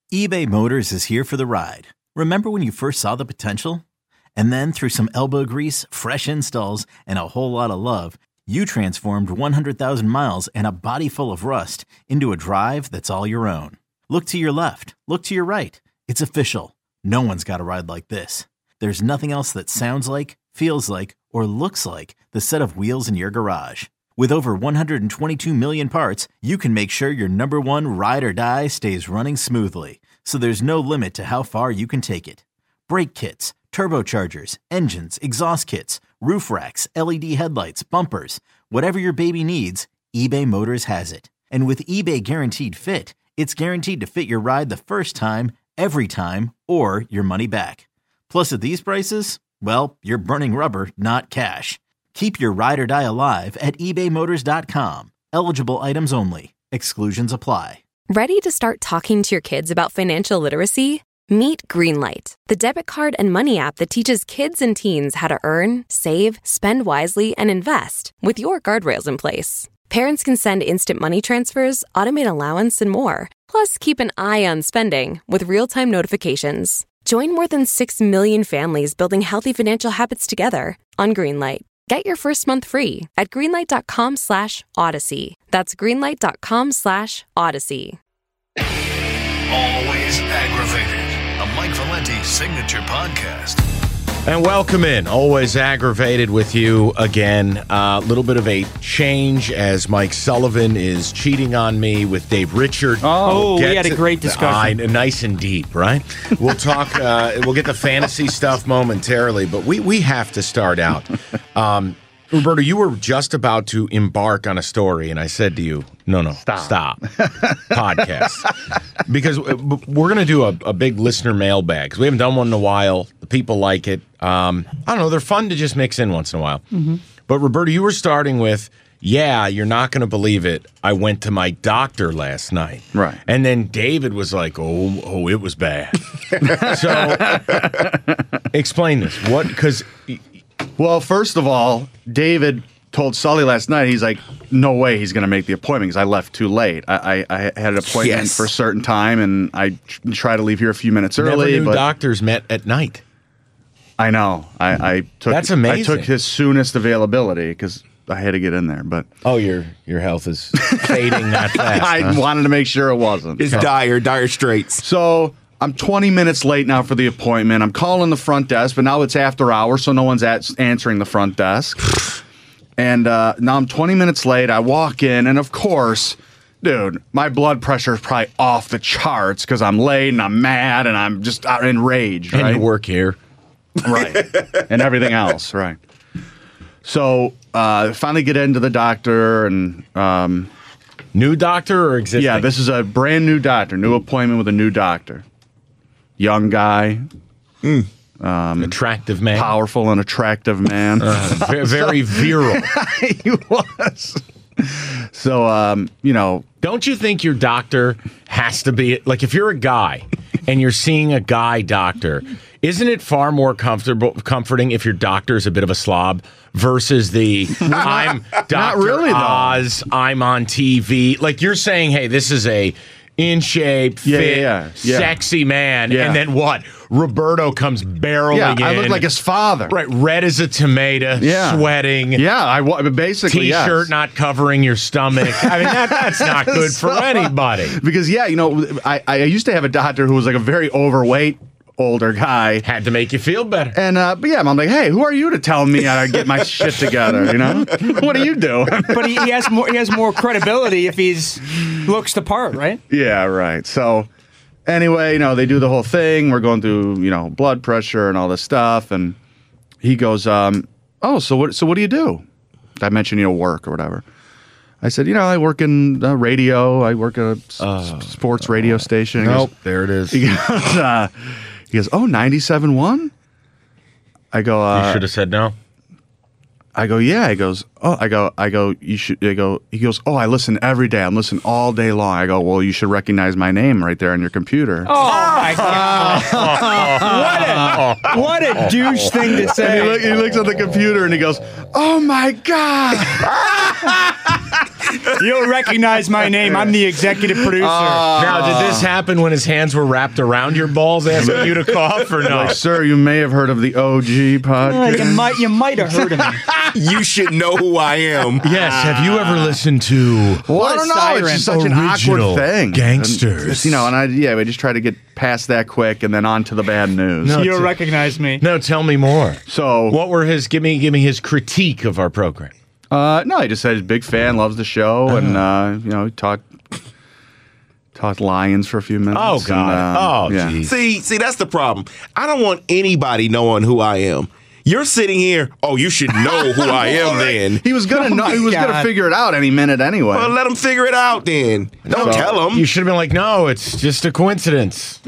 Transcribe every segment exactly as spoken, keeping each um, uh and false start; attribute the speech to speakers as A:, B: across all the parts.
A: eBay Motors is here for the ride. Remember when you first saw the potential? And then through some elbow grease, fresh installs, and a whole lot of love, you transformed one hundred thousand miles and a body full of rust into a drive that's all your own. Look to your left. Look to your right. It's official. No one's got a ride like this. There's nothing else that sounds like, feels like, or looks like the set of wheels in your garage. With over one hundred twenty-two million parts, you can make sure your number one ride or die stays running smoothly. So there's no limit to how far you can take it. Brake kits, turbochargers, engines, exhaust kits, roof racks, L E D headlights, bumpers, whatever your baby needs, eBay Motors has it. And with eBay Guaranteed Fit, it's guaranteed to fit your ride the first time, every time, or your money back. Plus at these prices, well, you're burning rubber, not cash. Keep your ride or die alive at ebay motors dot com. Eligible items only. Exclusions apply.
B: Ready to start talking to your kids about financial literacy? Meet Greenlight, the debit card and money app that teaches kids and teens how to earn, save, spend wisely, and invest with your guardrails in place. Parents can send instant money transfers, automate allowance, and more. Plus, keep an eye on spending with real-time notifications. Join more than six million families building healthy financial habits together on Greenlight. Get your first month free at greenlight.com slash odyssey. That's greenlight.com slash odyssey.
C: Always Aggravated, a Mike Valenti signature podcast.
D: And welcome in. Always Aggravated with you again. A uh, little bit of a change as Mike Sullivan is cheating on me with Dave Richard.
E: Oh,
D: we'll
E: we had a great discussion.
D: Uh, nice and deep, right? We'll talk, uh, we'll get the fantasy stuff momentarily, but we, we have to start out. Um, Roberto, you were just about to embark on a story, and I said to you, no, no, stop. Stop. Podcast. Because we're going to do a, a big listener mailbag, because we haven't done one in a while. The people like it. Um, I don't know, they're fun to just mix in once in a while. Mm-hmm. But Roberto, you were starting with, yeah, you're not going to believe it. I went to my doctor last night.
E: Right.
D: And then David was like, oh, oh, it was bad. So explain this. What, because...
E: Well, first of all, David told Sully last night, he's like, no way he's going to make the appointment because I left too late. I, I, I had an appointment
D: yes.
E: for a certain time, and I tr- try to leave here a few minutes early.
D: Never knew
E: but
D: doctors met at night.
E: I know. I, I took
D: That's amazing.
E: I took his soonest availability because I had to get in there. But
D: oh, your your health is fading that fast.
E: I
D: huh?
E: wanted to make sure it wasn't.
F: It's dire, dire straits.
E: So I'm twenty minutes late now for the appointment. I'm calling the front desk, but now it's after hours, so no one's at, answering the front desk. And uh, now I'm twenty minutes late. I walk in, and of course, dude, my blood pressure is probably off the charts because I'm late and I'm mad and I'm just enraged.
D: And
E: right?
D: you work here.
E: Right. And everything else, right. So uh, finally get into the doctor and... Um,
D: new doctor or existing?
E: Yeah, this is a brand new doctor, new appointment with a new doctor. Young guy.
D: Mm. Um, attractive man.
E: Powerful and attractive man.
D: Uh, very, very virile.
E: He was. So, um, you know.
D: Don't you think your doctor has to be, like if you're a guy and you're seeing a guy doctor, isn't it far more comfortable, comforting if your doctor is a bit of a slob versus the I'm Doctor
E: really,
D: Oz, I'm on T V. Like you're saying, hey, this is a in shape,
E: yeah,
D: fit,
E: yeah, yeah.
D: sexy man.
E: Yeah.
D: And then what? Roberto comes barreling
E: yeah,
D: in.
E: I look like his father.
D: Right, red as a tomato,
E: yeah.
D: sweating.
E: Yeah, I basically,
D: T-shirt
E: yes.
D: not covering your stomach. I mean, that, that's not good
E: so,
D: for anybody.
E: Because, yeah, you know, I, I used to have a doctor who was like a very overweight older guy.
D: Had to make you feel better.
E: And, uh, but yeah, I'm like, hey, who are you to tell me how to get my shit together, you know? What are you doing?
F: But he, he has more he has more credibility if he's looks the part, right?
E: Yeah, right. So anyway, you know, they do the whole thing. We're going through, you know, blood pressure and all this stuff. And he goes, um, oh, so what, so what do you do? I mentioned, you know, work or whatever. I said, you know, I work in uh, radio. I work at a s- uh, sports radio station. He
D: Nope,
E: goes,
D: there it is.
E: He goes, uh, he goes oh, ninety-seven point one? I go, uh,
D: you should have said no.
E: I go, yeah. He goes, oh, I go, I go, you should, I go, he goes, oh, I listen every day. I'm listening all day long. I go, well, you should recognize my name right there on your computer.
F: Oh, my God. what, a, what a douche thing to say.
E: And he, look, he looks at the computer and he goes, oh, my God.
F: You'll recognize my name. I'm the executive producer.
E: Uh,
D: Now, did this happen when his hands were wrapped around your balls asking you to cough or no?
E: Like, sir, you may have heard of the O G
F: Uh,
E: podcast.
F: you might you might have heard of me.
G: You should know who I am.
D: Yes, have you ever listened to
E: Well,
F: What
E: I
F: a
E: don't know.
F: siren.
E: It's just such an
D: Original
E: awkward thing.
D: Gangsters.
E: And just, you know, and I yeah, we just try to get past that quick and then on to the bad news.
D: No.
F: You'll recognize me.
D: No, tell me more.
E: So
D: What were his? Give me, give me his critique of our program.
E: Uh, no, he just said he's a big fan, loves the show, and uh, you know, he talked talked Lions for a few minutes.
D: Oh God!
E: and, uh,
D: oh
E: yeah.
D: geez.
G: See, see, that's the problem. I don't want anybody knowing who I am. You're sitting here. Oh, you should know who I am. Then,
E: He was gonna know.
F: my
E: He was gonna
F: God.
E: figure it out any minute anyway.
G: well, let him figure it out. Then, don't
E: So-
G: tell him.
D: You should have been like, no, it's just a coincidence.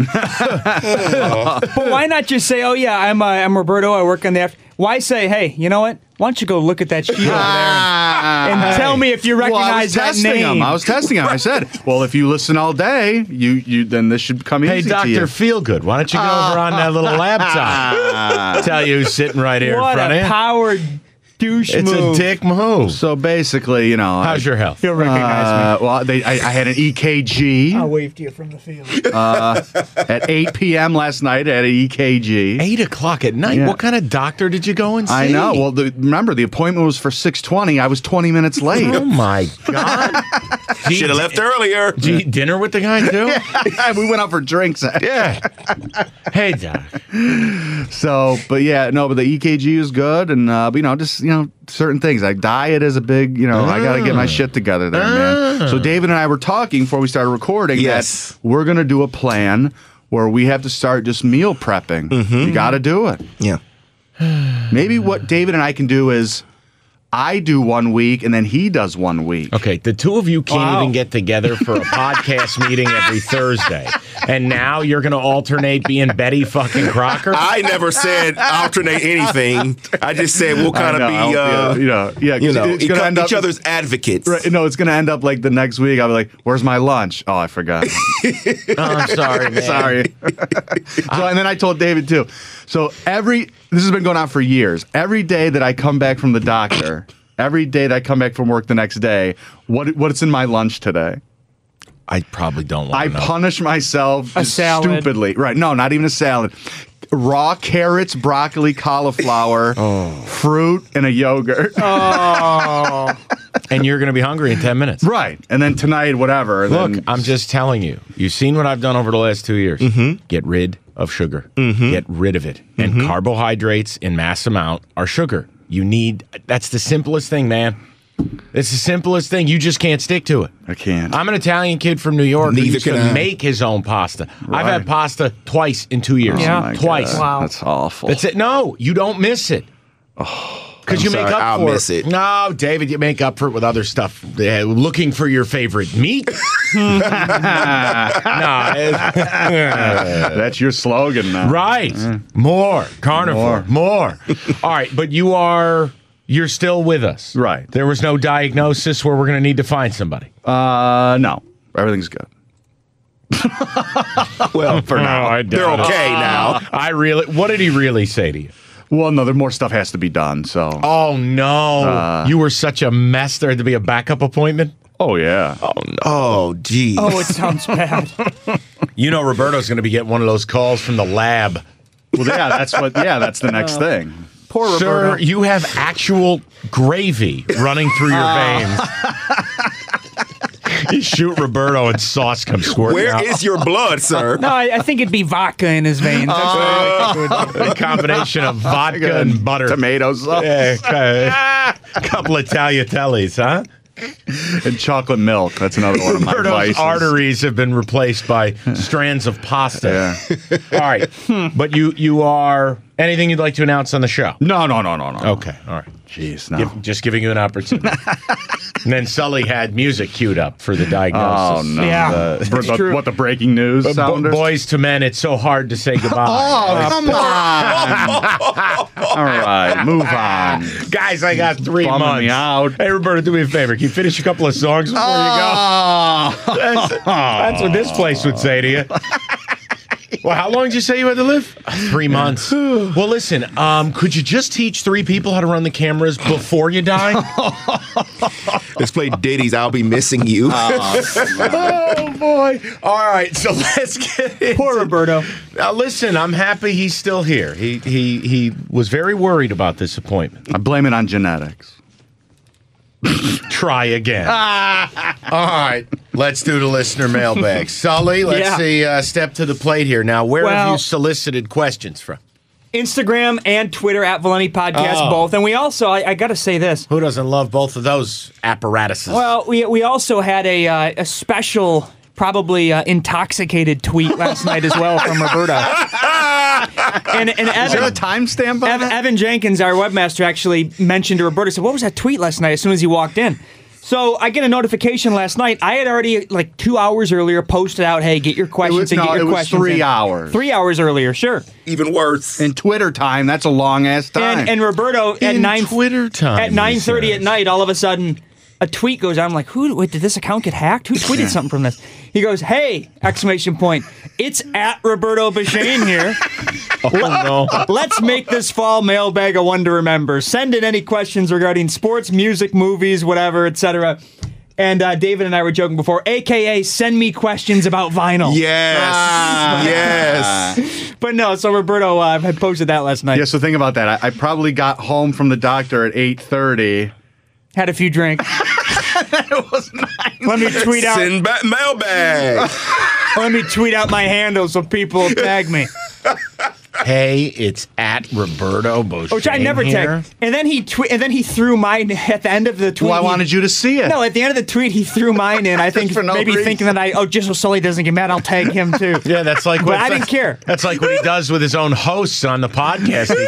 F: But why not just say, "Oh yeah, I'm uh, I'm Roberto. I work on the." After-. Why say, "Hey, you know what? Why don't you go look at that sheet over there and, and tell me if you
E: Well, I
F: recognize
E: was
F: that
E: testing
F: name?"
E: him. I was testing him. I said, "Well, if you listen all day, you you then this should come
D: Hey,
E: easy to
D: Doctor
E: you."
D: Feelgood, why don't you go over on that little laptop? Tell you who's sitting right here
F: What
D: in front
F: a
D: of you.
F: powered douche
D: It's
F: move.
D: a dick move.
E: So basically, you know,
D: How's your health?
F: You'll recognize
E: Uh, well, they, I, I had an E K G
F: me. I'll wave to you from the field.
E: at eight p.m. last night. I had an E K G.
D: Eight o'clock at night.
E: Yeah.
D: What kind of doctor did you go and see?
E: I know. Well, the, remember the appointment was for six twenty. I was twenty minutes late.
D: oh my God! Do you-
G: Should have left earlier.
D: Do you eat dinner with the guy too?
E: We went out for drinks.
D: Yeah. Hey, Doc.
E: So, but yeah, no, but the E K G is good, and uh, but, you know, just you know, certain things like diet is a big, you know, I got to get my shit together there, man. So David and I were talking before we started recording
G: Yes.
E: that we're gonna do a plan where we have to start just meal prepping. You got to do it.
G: Yeah.
E: Maybe what David and I can do is I do one week and then he does one week.
D: Okay, the two of you can't
F: Wow.
D: even get together for a podcast meeting every Thursday, and now you're going to alternate being Betty fucking Crocker.
G: I never said alternate anything. I just said we'll kind
E: I
G: of
E: know,
G: be, uh,
E: you know, yeah,
G: you know,
E: it's gonna
G: each
E: end up
G: other's advocates.
E: Right, no, it's gonna end up like the next week. I'll be like, "Where's my lunch?" Oh, I forgot.
D: Oh, I'm sorry, man.
E: Sorry. so, and then I told David too. So every this has been going on for years. Every day that I come back from the doctor, every day that I come back from work the next day, what what's in my lunch today?
D: I probably don't want
E: I
D: to know.
E: punish myself
F: A
E: just
F: salad.
E: stupidly. Right? No, not even a salad. Raw carrots, broccoli, cauliflower, fruit, and a yogurt.
F: Oh,
D: And you're going to be hungry in ten minutes.
E: Right. And then tonight, whatever. and
D: Look,
E: then-
D: I'm just telling you. You've seen what I've done over the last two years. Mm-hmm. Get rid of sugar. Mm-hmm. Get rid of it. And
E: Mm-hmm.
D: carbohydrates in mass amount are sugar. You need, that's the simplest thing, man. It's the simplest thing. You just can't stick to it.
E: I can't.
D: I'm an Italian kid from New York who
G: Neither
D: used
G: can
D: to
G: I.
D: make his own pasta. I've
E: Right.
D: had pasta twice in two years.
F: Yeah.
E: Oh my
D: Twice.
E: God.
F: Wow.
E: That's awful.
D: That's it. No, you don't miss it. Because
G: I'm
D: you make
G: sorry,
D: up
G: I'll
D: for
G: miss it.
D: No, David, you make up for it with other stuff. Uh, looking for your favorite meat. no, it's-
E: That's your slogan now.
D: right. More carnivore. More. All right, but you are you're still with us.
E: Right.
D: There was no diagnosis where we're going to need to find somebody.
E: Uh, no. Everything's good.
G: Well, for now,
D: I
G: they're
D: doubt it.
G: okay now.
D: I really. What did he really say to you?
E: Well, no, there more stuff has to be done. So.
D: Oh no! you were such a mess. There had to be a backup appointment.
E: Oh yeah.
D: Oh no!
G: Oh, geez.
F: oh, it sounds bad.
D: You know, Roberto's going to be getting one of those calls from the lab.
E: Well, yeah. That's what. Yeah, that's the next thing.
F: Poor
D: Sir,
F: Roberto.
D: you have actual gravy running through your veins. You shoot Roberto and sauce comes squirting
G: Where
D: out.
G: is your blood, sir?
F: No, I, I think it'd be vodka in his veins. That's what I think it would be.
D: A combination of vodka and butter.
E: Tomato sauce
D: Yeah, a couple of tagliatellis, huh?
E: and chocolate milk. That's another one of my
D: Roberto's
E: vices.
D: arteries have been replaced by strands of pasta.
E: Yeah.
D: All right. But you you are anything you'd like to announce on the show?
E: No, no, no, no, no.
D: Okay. All right.
E: Jeez, no.
D: Give, just giving you an opportunity. And then Sully had music queued up for the
E: Oh
D: diagnosis.
E: no.
F: Yeah,
E: The-
F: it's
E: the-
F: true.
E: what the breaking news
D: Bo-
E: sounders?
D: boys to men, it's so hard to say goodbye.
E: Oh, come on. All right, move on.
D: Guys, I got three
E: Bumming
D: months.
E: me out.
D: Hey, Roberto, do me a favor. Can you finish a couple of songs before
E: Oh.
D: you go? That's, that's what this place would say to you. Well, how long did you say you had to live? Three months. Well, listen, um, could you just teach three people how to run the cameras before you die?
G: Let's play Diddy's I'll Be Missing You.
D: Oh, boy. All right, so let's get into
F: Poor Roberto.
D: Now, listen, I'm happy he's still here. He, he, he was very worried about this appointment.
E: I blame it on genetics.
D: Try again. All right, let's do the listener mailbag. Sully, let's
F: Yeah.
D: see, uh, step to the plate here. Now, where have
F: Well-
D: you solicited questions from?
F: Instagram and Twitter at Valenti Podcast,
D: Oh.
F: both. And we also, I, I got to say this.
D: Who doesn't love both of those apparatuses?
F: Well, we we also had a uh, a special, probably uh, intoxicated tweet last night as well from Roberto. and and
E: Is there a
F: Evan,
E: timestamp on
F: Evan,
E: that?
F: Evan Jenkins, our webmaster, actually mentioned to Roberto, said, "What was that tweet last night?" As soon as he walked in. So I get a notification last night. I had already, like two hours earlier, posted out, "Hey, get your questions
E: was-
F: and
E: no,
F: get your
E: it was
F: questions."
E: three
F: in."
E: hours.
F: Three hours earlier, sure.
G: Even worse.
E: In Twitter time, that's a long ass time.
F: And, and Roberto at
D: In
F: nine
D: Twitter time,
F: at
D: he
F: nine thirty
D: says.
F: at night, all of a sudden, a tweet goes out. I'm like, who? Wait, did this account get hacked? Who tweeted something from this? He goes, "Hey!" Exclamation point! It's at Roberto Bashane here.
D: Oh, no.
F: Let's make this fall mailbag a one to remember. Send in any questions regarding sports, music, movies, whatever, et cetera. And uh, David and I were joking before, A K A send me questions about vinyl.
G: Yes.
E: Ah.
G: Yes.
F: But no, so Roberto uh, had posted that last night.
E: Yeah, so think about that. I, I probably got home from the doctor at eight thirty.
F: Had a few drinks.
E: It was nice.
F: Let me tweet out.
G: Send back mailbag.
F: Let me tweet out my handle so people will tag me.
D: Hey, it's at Roberto Boshin.
F: Which I never
D: here.
F: tag. And then he twe- and then he threw mine at the end of the tweet.
E: Well, I
F: he-
E: wanted you to see it.
F: No, at the end of the tweet, he threw mine in. I think
E: For no
F: maybe
E: reason.
F: thinking that I oh just so Sully doesn't get mad, I'll tag him too.
D: Yeah, that's like
F: But
D: what
F: I didn't care.
D: That's like what he does with his own hosts on the podcast he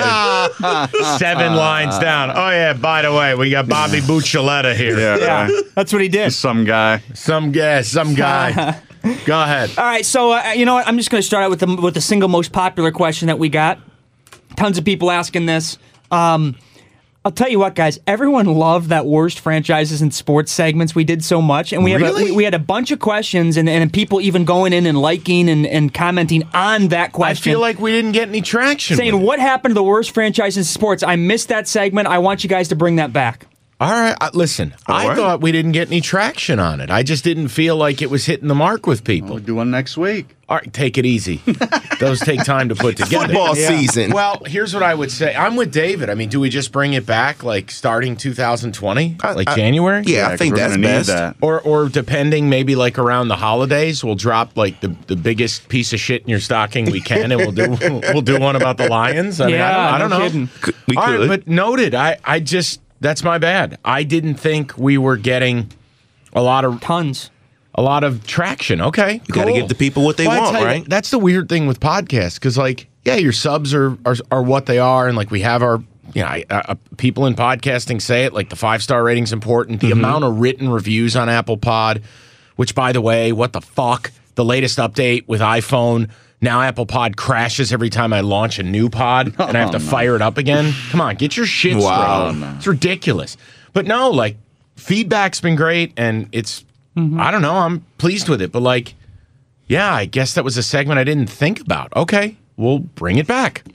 D: created. Seven lines down. Oh yeah, by the way, we got Bobby Buccioletta here.
E: Yeah,
F: Yeah,
E: right.
F: that's what he did.
E: Some guy.
D: Some guy, some guy. Go ahead.
F: All right, so uh, you know what? I'm just going to start out with the with the single most popular question that we got. Tons of people asking this. Um, I'll tell you what, guys. Everyone loved that worst franchises in sports segments. We did so much, and we have a,
D: Really?
F: we, we had a bunch of questions, and, and people even going in and liking and, and commenting on that
D: I
F: question.
D: feel like we didn't get any traction.
F: saying
D: with it.
F: what happened to the worst franchises in sports. I missed that segment. I want you guys to bring that back.
D: All right, uh, listen. I
G: right.
D: thought we didn't get any traction on it. I just didn't feel like it was hitting the mark with people.
E: We'll do one next week.
D: All right, take it easy. Those take time to put together.
G: Football season.
D: Well, here's what I would say. I'm with David. I mean, do we just bring it back like starting two thousand twenty,
G: I-
D: like
G: I-
D: January?
G: Yeah, I
E: 'cause
G: think
E: we're
G: that's
E: gonna need
G: best.
E: that.
D: Or, or depending, maybe like around the holidays, we'll drop like the, the biggest piece of shit in your stocking we can, and we'll do we'll do one about the Lions. I mean, I don't, I don't
F: no
D: know.
F: kidding.
G: Could- We
D: All right,
G: could.
D: but noted. I, I just that's my bad. I didn't think we were getting a lot of
F: Tons.
D: a lot of traction. Okay,
G: You gotta
D: cool.
G: give the people what they
D: Well, I
G: want,
D: tell you,
G: right?
D: That's the weird thing with podcasts, because like, yeah, your subs are, are are what they are, and like we have our, you know, I- uh, people in podcasting say it, like the five star rating's important. The amount of written reviews on Apple Pod, which by the way, what the fuck? The latest update with iPhone. Now Apple Pod crashes every time I launch a new pod, and I have to fire it up again. Come on, get your shit
G: Wow.
D: straight. It's ridiculous. But no, like feedback's been great, and it's I don't know, I'm pleased with it. But like, yeah, I guess that was a segment I didn't think about. Okay, we'll bring it back.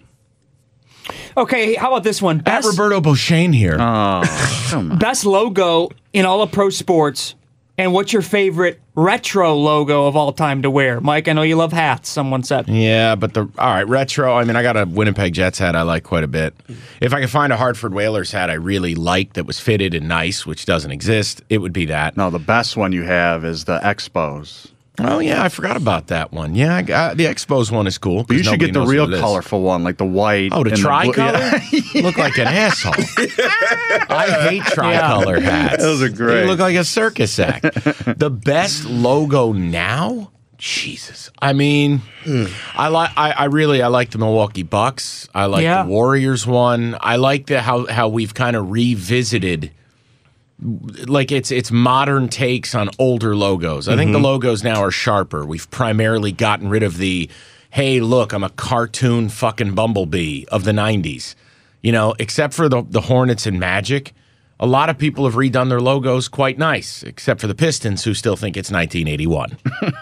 F: Okay, how about this one?
D: At
F: Best,
D: Roberto Boshin here.
F: best logo in all of pro sports, and what's your favorite retro logo of all time to wear? Mike, I know you love hats, someone said.
D: Yeah, but the all right, retro. I mean, I got a Winnipeg Jets hat I like quite a bit. If I could find a Hartford Whalers hat I really liked that was fitted and nice, which doesn't exist, it would be that.
E: No, the best one you have is the Expos.
D: Oh yeah, I forgot about that one. Yeah, I got, the Expos one is cool.
E: But you
D: 'cause
E: should
D: nobody
E: get the
D: knows
E: real
D: what it is.
E: colorful one, like the white.
D: Oh, the
E: and blue-
D: tricolor?
E: Yeah.
D: Look like an asshole. I hate tricolor hats.
E: Those are great.
D: They look like a circus act. The best logo now? Jesus. I mean, I like. I, I really I like the Milwaukee Bucks. I like
F: Yeah.
D: the Warriors one. I like the how how we've kind of revisited. Like it's it's modern takes on older logos. I think the logos now are sharper. We've primarily gotten rid of the, hey, look, I'm a cartoon fucking bumblebee of the nineties. You know, except for the the Hornets and Magic. a lot of people have redone their logos quite nice, except for the Pistons, who still think it's nineteen eighty-one.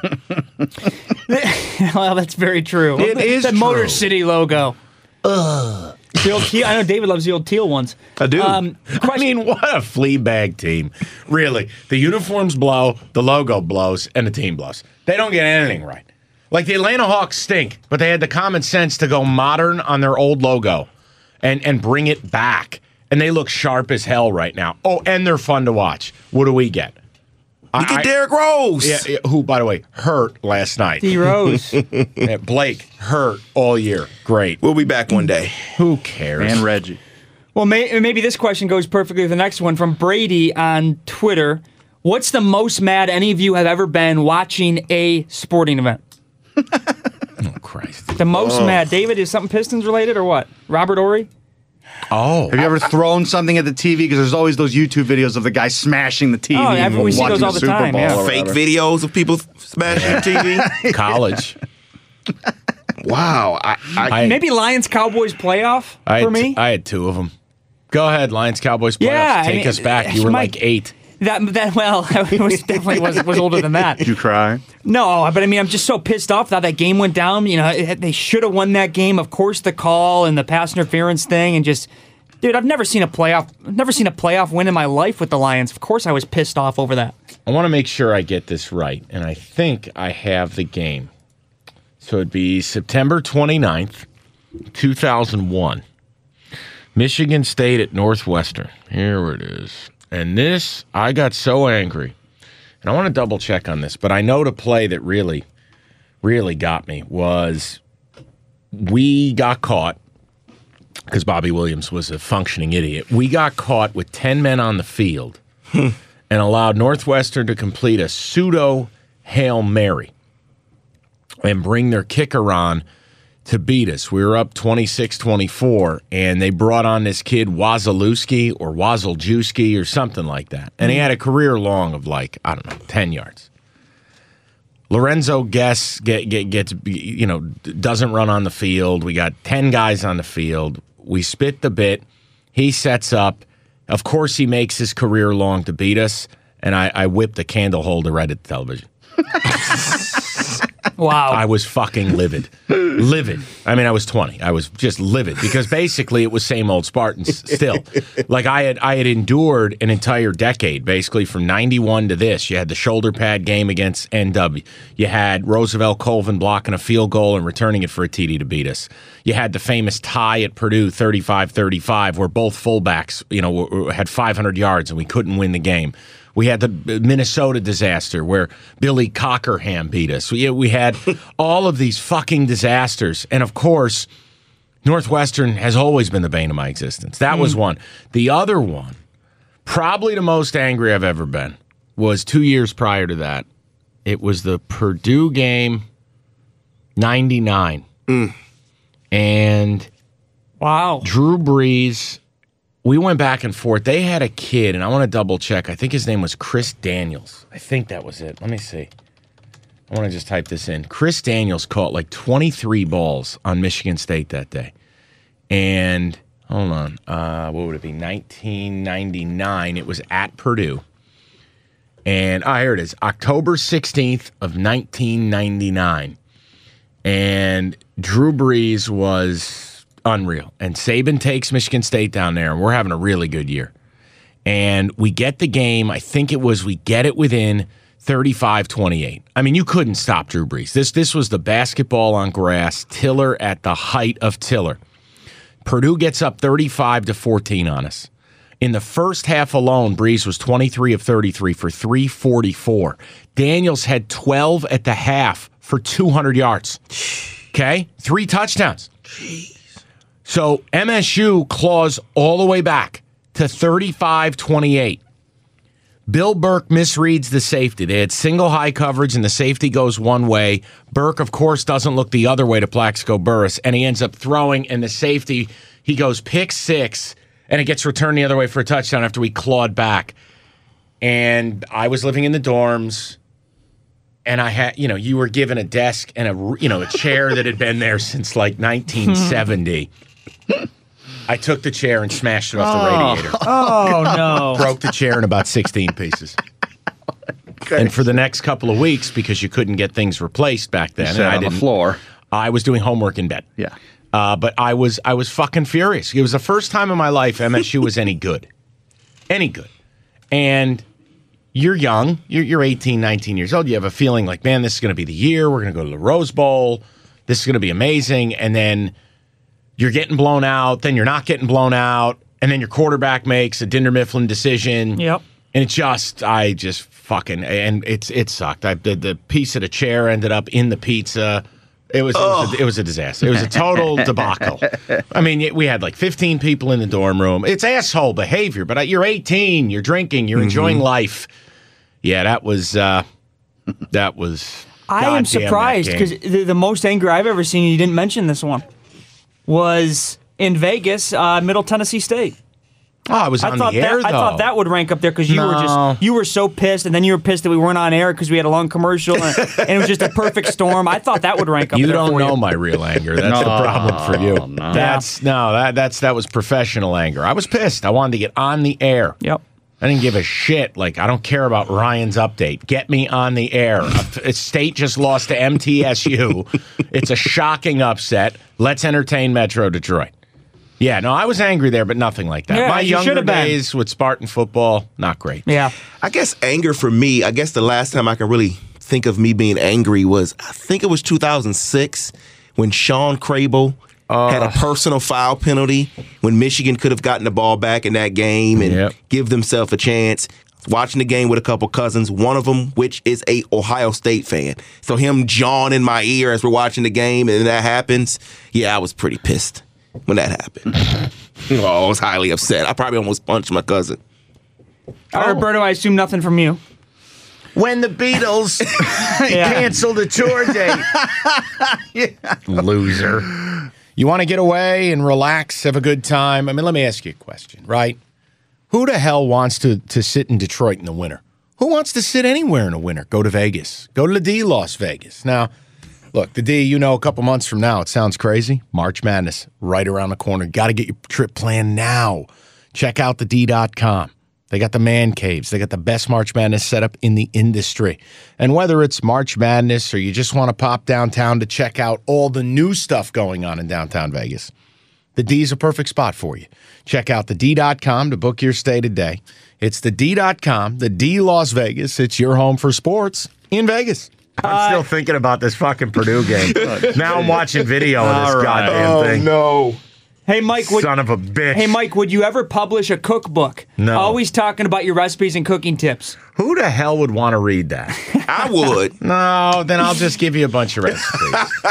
F: Well, that's very true.
D: It is
F: the
D: true.
F: Motor City logo. Ugh. The old teal, I know David loves the old teal ones.
G: I do.
F: Um,
D: I mean, what a Fleabag team. Really. The uniforms blow, the logo blows, and the team blows. They don't get anything right. Like, the Atlanta Hawks stink, but they had the common sense to go modern on their old logo and, and bring it back. And they look sharp as hell right now. Oh, and they're fun to watch. What do we get?
G: You get Derrick Rose.
D: Yeah, yeah, who, by the way, hurt last night.
F: D Rose.
D: Yeah, Blake hurt all year. Great.
G: We'll be back one day.
D: Who cares?
E: And Reggie.
F: Well, may, maybe this question goes perfectly with the next one from Brady on Twitter. What's the most mad any of you have ever been watching a sporting event?
D: Oh, Christ.
F: The most mad. David, is something Pistons related or what? Robert Ory?
D: Oh.
E: Have you ever thrown something at the T V? Because there's always those YouTube videos of the guy smashing the T V.
F: Oh, yeah,
E: and
F: we see
E: watching
F: those all the
E: Super
F: time,
E: Bowl
F: yeah.
E: or
G: Fake
E: whatever.
G: videos of people smashing T V.
D: College.
G: Wow. I, I,
D: I,
F: Maybe Lions Cowboys playoff
D: I
F: for
D: had,
F: me?
D: I had two of them. Go ahead, Lions Cowboys playoffs.
F: Yeah, I
D: Take
F: mean,
D: us back. You
F: she
D: were
F: might-
D: like eight.
F: That that well, I was definitely was was older than that.
E: Did you cry?
F: No, but I mean, I'm just so pissed off that that game went down. You know, it, they should have won that game. Of course, the call and the pass interference thing, and just, dude, I've never seen a playoff, I've never seen a playoff win in my life with the Lions. Of course, I was pissed off over that.
D: I want to make sure I get this right, and I think I have the game. So it'd be September twenty-ninth, two thousand one. Michigan State at Northwestern. Here it is. And this, I got so angry. And I want to double check on this, but I know the play that really, really got me was we got caught, because Bobby Williams was a functioning idiot. We got caught with ten men on the field and allowed Northwestern to complete a pseudo Hail Mary and bring their kicker on to beat us. We were up twenty-six twenty-four, and they brought on this kid, Wazalewski or Wazeljewski or something like that. And he had a career long of like, I don't know, ten yards. Lorenzo Guess get, get, gets, you know, doesn't run on the field. We got ten guys on the field. We spit the bit. He sets up. Of course, he makes his career long to beat us, and I, I whipped the candle holder right at the television.
F: Wow.
D: I was fucking livid. Livid. I mean, I was twenty. I was just livid because basically it was same old Spartans still. Like I had I had endured an entire decade, basically from ninety-one to this. You had the shoulder pad game against N W. You had Roosevelt Colvin blocking a field goal and returning it for a T D to beat us. You had the famous tie at Purdue thirty-five thirty-five where both fullbacks, you know, had five hundred yards and we couldn't win the game. We had the Minnesota disaster where Billy Cockerham beat us. We, we had all of these fucking disasters. And, of course, Northwestern has always been the bane of my existence. That was one. The other one, probably the most angry I've ever been, was two years prior to that. It was the Purdue game, ninety-nine.
G: Mm.
D: And
F: Wow.
D: Drew Brees... We went back and forth. They had a kid, and I want to double check. I think his name was Chris Daniels. I think that was it. Let me see. I want to just type this in. Chris Daniels caught like twenty-three balls on Michigan State that day. And, hold on, uh, what would it be? nineteen ninety-nine. It was at Purdue. And, ah, here it is. October sixteenth of nineteen ninety-nine. And Drew Brees was... unreal. And Saban takes Michigan State down there, and we're having a really good year. And we get the game. I think it was we get it within thirty-five twenty-eight. I mean, you couldn't stop Drew Brees. This this was the basketball on grass, Tiller at the height of Tiller. Purdue gets up thirty-five to fourteen on us. In the first half alone, Brees was twenty-three of thirty-three for three forty-four. Daniels had twelve at the half for two hundred yards. Okay? Three touchdowns. So M S U claws all the way back to thirty-five twenty-eight. Bill Burke misreads the safety. They had single high coverage, and the safety goes one way. Burke, of course, doesn't look the other way to Plaxico Burress, and he ends up throwing, and the safety, he goes pick six, and it gets returned the other way for a touchdown after we clawed back. And I was living in the dorms, and I had, you know, you were given a desk and a, you know, a chair that had been there since like nineteen seventy. I took the chair and smashed it off the
E: Oh.
D: radiator.
F: Oh no!
D: Broke the chair in about sixteen pieces. And for the next couple of weeks, because you couldn't get things replaced back then,
E: Sat
D: and I
E: on the
D: didn't,
E: floor.
D: I was doing homework in bed.
E: Yeah.
D: Uh, but I was I was fucking furious. It was the first time in my life M S U was any good. Any good. And you're young. You're, you're eighteen, nineteen years old. You have a feeling like, man, this is going to be the year. We're going to go to the Rose Bowl. This is going to be amazing. And then you're getting blown out. Then you're not getting blown out. And then your quarterback makes a Dinder Mifflin decision.
F: Yep.
D: And it just, I just fucking, and it's it sucked. I the, the piece of the chair ended up in the pizza. It was, it was, a, it was a disaster. It was a total debacle. I mean, we had like fifteen people in the dorm room. It's asshole behavior, but you're eighteen, you're drinking, you're enjoying life. Yeah, that was, uh, that was.
F: I am
D: goddamn that
F: surprised
D: game.
F: because the, the most angry I've ever seen, and you didn't mention this one, was in Vegas, uh, Middle Tennessee State.
D: Oh, I was on
F: I thought
D: the air
F: that,
D: though.
F: I thought that would rank up there because you were
D: No.
F: just you were so pissed, and then you were pissed that we weren't on air because we had a long commercial, and, and it was just a perfect storm. I thought that would rank up
D: You
F: there
D: don't
F: for
D: know
F: you.
D: my real anger. That's
E: No,
D: the problem for you.
E: no.
D: That's no, that that's that was professional anger. I was pissed. I wanted to get on the air.
F: Yep.
D: I didn't give a shit. Like, I don't care about Ryan's update. Get me on the air. A- State just lost to M T S U. It's a shocking upset. Let's entertain Metro Detroit. Yeah, no, I was angry there, but nothing like that.
F: Yeah,
D: My
F: you
D: younger
F: should've been.
D: days with Spartan football, not great.
F: Yeah.
G: I guess anger for me, I guess the last time I can really think of me being angry was, I think it was two thousand six when Sean Crable had a personal foul penalty when Michigan could have gotten the ball back in that game and
D: Yep.
G: give themselves a chance. Watching the game with a couple cousins, one of them which is a Ohio State fan. So him jawing in my ear as we're watching the game and that happens, yeah, I was pretty pissed when that happened. Oh, I was highly upset. I probably almost punched my cousin.
F: All right, Roberto, I assume nothing from you.
D: When the Beatles
F: Yeah.
D: canceled the tour date. Loser. You want to get away and relax, have a good time? I mean, let me ask you a question, right? Who the hell wants to, to sit in Detroit in the winter? Who wants to sit anywhere in the winter? Go to Vegas. Go to the D, Las Vegas. Now, look, the D, you know, a couple months from now, it sounds crazy. March Madness, right around the corner. Got to get your trip planned now. Check out the D dot com. They got the man caves. They got the best March Madness setup in the industry. And whether it's March Madness or you just want to pop downtown to check out all the new stuff going on in downtown Vegas, the D is a perfect spot for you. Check out the D dot com to book your stay today. It's the D dot com, the D Las Vegas. It's your home for sports in Vegas. I'm still thinking about this fucking Purdue game. Now I'm watching video of this
E: All right.
D: goddamn thing.
G: no.
F: Hey, Mike. Would,
D: Son of a bitch.
F: Hey, Mike. Would you ever publish a cookbook?
D: No.
F: Always talking about your recipes and cooking tips.
D: Who the hell would want to read that?
G: I would.
D: No, then I'll just give you a bunch of recipes.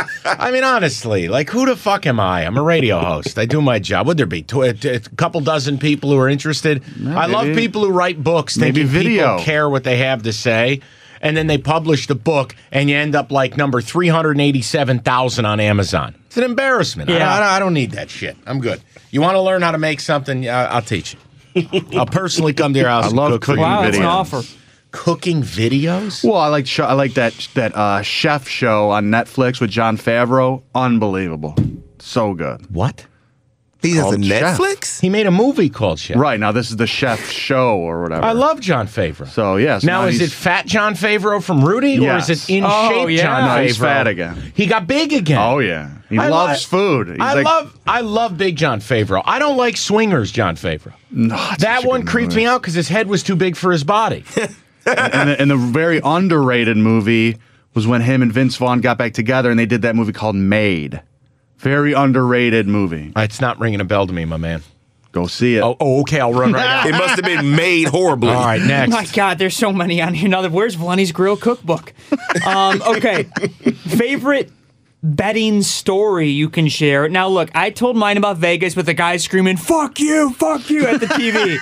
D: I mean, honestly, like, who the fuck am I? I'm a radio host. I do my job. Would there be tw- a couple dozen people who are interested? I love
E: maybe-
D: people who write books,
E: maybe
D: thinking
E: video.
D: people care what they have to say, and then they publish the book, and you end up like number three hundred eighty-seven thousand on Amazon. It's an embarrassment.
F: Yeah.
D: I, I, I don't need that shit. I'm good. You want to learn how to make something? Uh, I'll teach you. I'll personally come to your house
E: I
D: and
E: love
D: cook for you.
E: cooking
F: Wow, that's an
E: videos.
F: offer.
D: Cooking videos?
E: Well, I like sh- I like that that uh, chef show on Netflix with Jon Favreau. Unbelievable, so good.
D: What?
G: He has a
E: Called Chef.
G: Netflix?
D: He made a movie called Chef.
E: Right now, this is the chef show or whatever.
D: I love John Favreau.
E: So yes.
D: now, is
E: he's-
D: it Fat John Favreau from Rudy,
E: Yes.
D: or is it in
F: Oh,
D: shape
F: yeah.
D: John
E: No,
D: Favreau?
E: he's fat again.
D: He got big again.
E: Oh yeah, he
D: I
E: loves
D: li-
E: food. He's
D: I
E: like,
D: love, I love Big John Favreau. I don't like Swingers John Favreau.
E: No, it's
D: That
E: such a
D: one
E: good
D: creeped
E: movie.
D: me out because his head was too big for his body.
E: and, the, and the very underrated movie was when him and Vince Vaughn got back together and they did that movie called Made. Very underrated movie.
D: It's not ringing a bell to me, my man.
E: Go see it.
D: Oh, oh okay, I'll run right
G: It
D: now.
G: must have been made horribly.
D: All right, next.
F: My God, there's so many on here. Now, where's Vlenny's Grill cookbook? Um, okay, favorite betting story you can share. Now, look, I told mine about Vegas with the guy screaming "fuck you, fuck you" at the T V.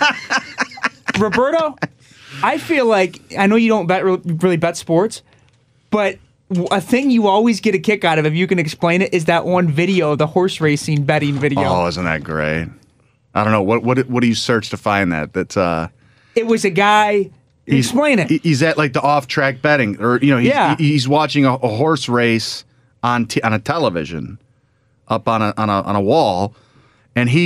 F: Roberto, I feel like I know you don't bet really bet sports, but a thing you always get a kick out of, if you can explain it, is that one video, the horse racing betting video.
E: Oh, isn't that great? I don't know what what what do you search to find that? That's uh.
F: It was a guy.
E: He's,
F: Explain it.
E: he- He's at like the off-track betting, or you know, he's,
F: Yeah.
E: he- he's watching a, a horse race on t- on a television, up on a on a on a wall, and he's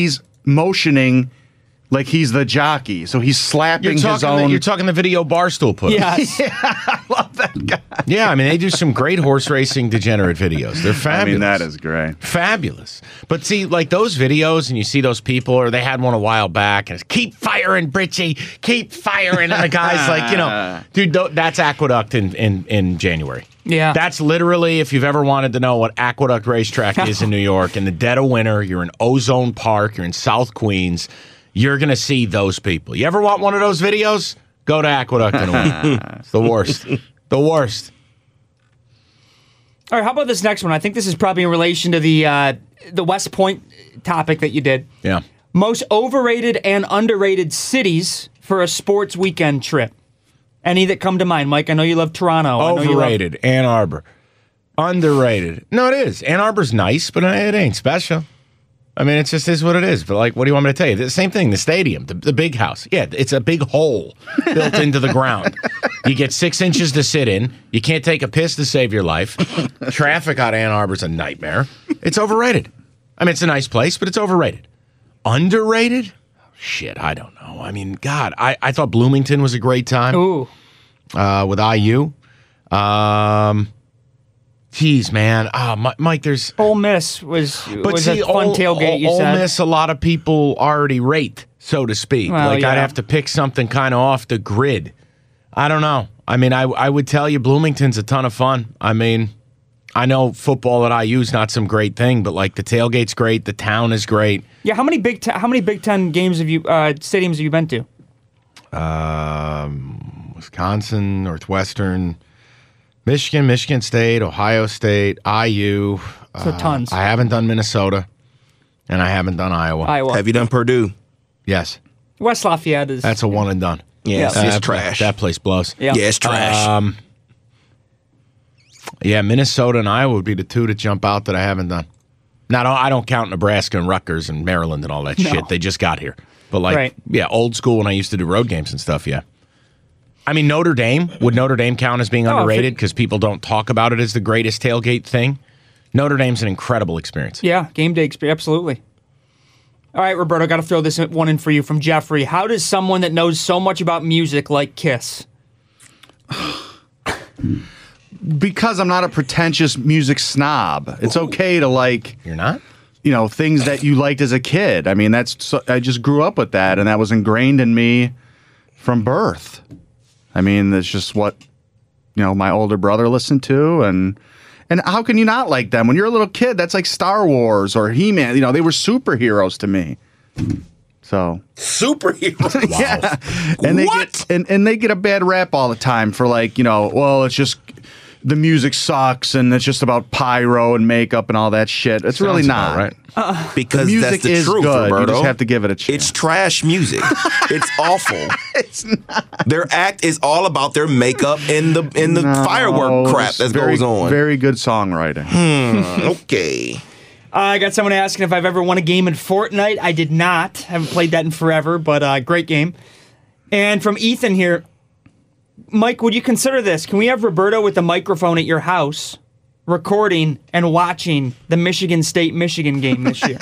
E: motioning like he's the jockey. So he's slapping
D: You're
E: his
D: talking,
E: own.
D: the, you're talking the video Barstool put up.
F: Yes.
E: yeah, I love that guy.
D: Yeah, I mean, they do some great horse racing degenerate videos. They're fabulous.
E: I mean, that is great.
D: Fabulous. But see, like those videos, and you see those people, or they had one a while back, and it's keep firing, Britchie, keep firing. And the guy's like, you know, dude, th- that's Aqueduct in, in, in January.
F: Yeah.
D: That's literally, if you've ever wanted to know what Aqueduct Racetrack is in New York, in the dead of winter, you're in Ozone Park, you're in South Queens, you're going to see those people. You ever want one of those videos? Go to Aqueduct in a week. It's the worst. The worst.
F: All right, how about this next one? I think this is probably in relation to the uh, the West Point topic that you did.
D: Yeah.
F: Most overrated and underrated cities for a sports weekend trip. Any that come to mind, Mike? I know you love Toronto. I know you love-
D: Overrated. Ann Arbor. Underrated. No, it is. Ann Arbor's nice, but it ain't special. I mean, it just is what it is. But, like, what do you want me to tell you? The same thing, the stadium, the, the big house. Yeah, it's a big hole built into the ground. You get six inches to sit in. You can't take a piss to save your life. Traffic out of Ann Arbor's a nightmare. It's overrated. I mean, it's a nice place, but it's overrated. Underrated? Shit, I don't know. I mean, God, I, I thought Bloomington was a great time.
F: Ooh.
D: Uh, with I U. Um... Geez, man. Ah, Mike, there's...
F: Ole Miss was,
D: but
F: was
D: see,
F: a fun
D: Ole,
F: tailgate, you
D: Ole
F: said.
D: Miss, a lot of people already rate, so to speak.
F: Well,
D: like,
F: yeah.
D: I'd have to pick something kind of off the grid. I don't know. I mean, I, I would tell you Bloomington's a ton of fun. I mean, I know football at I U is not some great thing, but, like, the tailgate's great. The town is great.
F: Yeah, how many Big Ten, how many Big Ten games have you, uh, stadiums have you been to?
D: Um, Wisconsin, Northwestern... Michigan, Michigan State, Ohio State, I U.
F: So
D: uh,
F: tons.
D: I haven't done Minnesota, and I haven't done Iowa.
F: Iowa.
G: Have you done Purdue?
D: Yes.
F: West Lafayette is...
D: That's a one and done.
G: Yeah,
F: Yeah.
G: it's,
D: Uh,
G: it's
D: that-
G: trash.
D: That place blows.
F: Yeah.
G: Yeah, it's trash.
D: Um, yeah, Minnesota and Iowa would be the two to jump out that I haven't done. Now, I don't- I don't count Nebraska and Rutgers and Maryland and all that
F: No.
D: shit. They just got here. But, like,
F: Right.
D: yeah, old school when I used to do road games and stuff, yeah. I mean, Notre Dame. Would Notre Dame count as being
F: Oh, if
D: underrated
F: it-
D: because people don't talk about it as the greatest tailgate thing? Notre Dame's an incredible experience.
F: Yeah, game day experience, absolutely. All right, Roberto, got to throw this one in for you from Jeffrey. How does someone that knows so much about music like Kiss?
E: Because I'm not a pretentious music snob. It's okay to like,
D: You're not?
E: you know, things that you liked as a kid. I mean, that's so, I just grew up with that, and that was ingrained in me from birth. I mean, that's just what, you know, my older brother listened to, and and how can you not like them when you're a little kid? That's like Star Wars or He-Man. You know, they were superheroes to me. So
G: Superhero.
E: yeah, and they
G: What?
E: get and, and they get a bad rap all the time for like, you know, well, it's just the music sucks and it's just about pyro and makeup and all that shit. It's really
D: Sounds
E: not.
D: about right.
G: Because
E: Music
G: that's the
E: is
G: truth,
E: good.
G: Roberto.
E: You just have to give it a chance.
G: It's trash music. It's awful.
E: It's not.
G: Their act is all about their makeup and the and the firework crap that
E: very,
G: goes on.
E: Very good songwriting.
G: Okay.
F: Uh, I got someone asking if I've ever won a game in Fortnite. I did not. Haven't played that in forever, but uh, great game. And from Ethan here, Mike, would you consider this? Can we have Roberto with the microphone at your house recording and watching the Michigan State-Michigan game this year?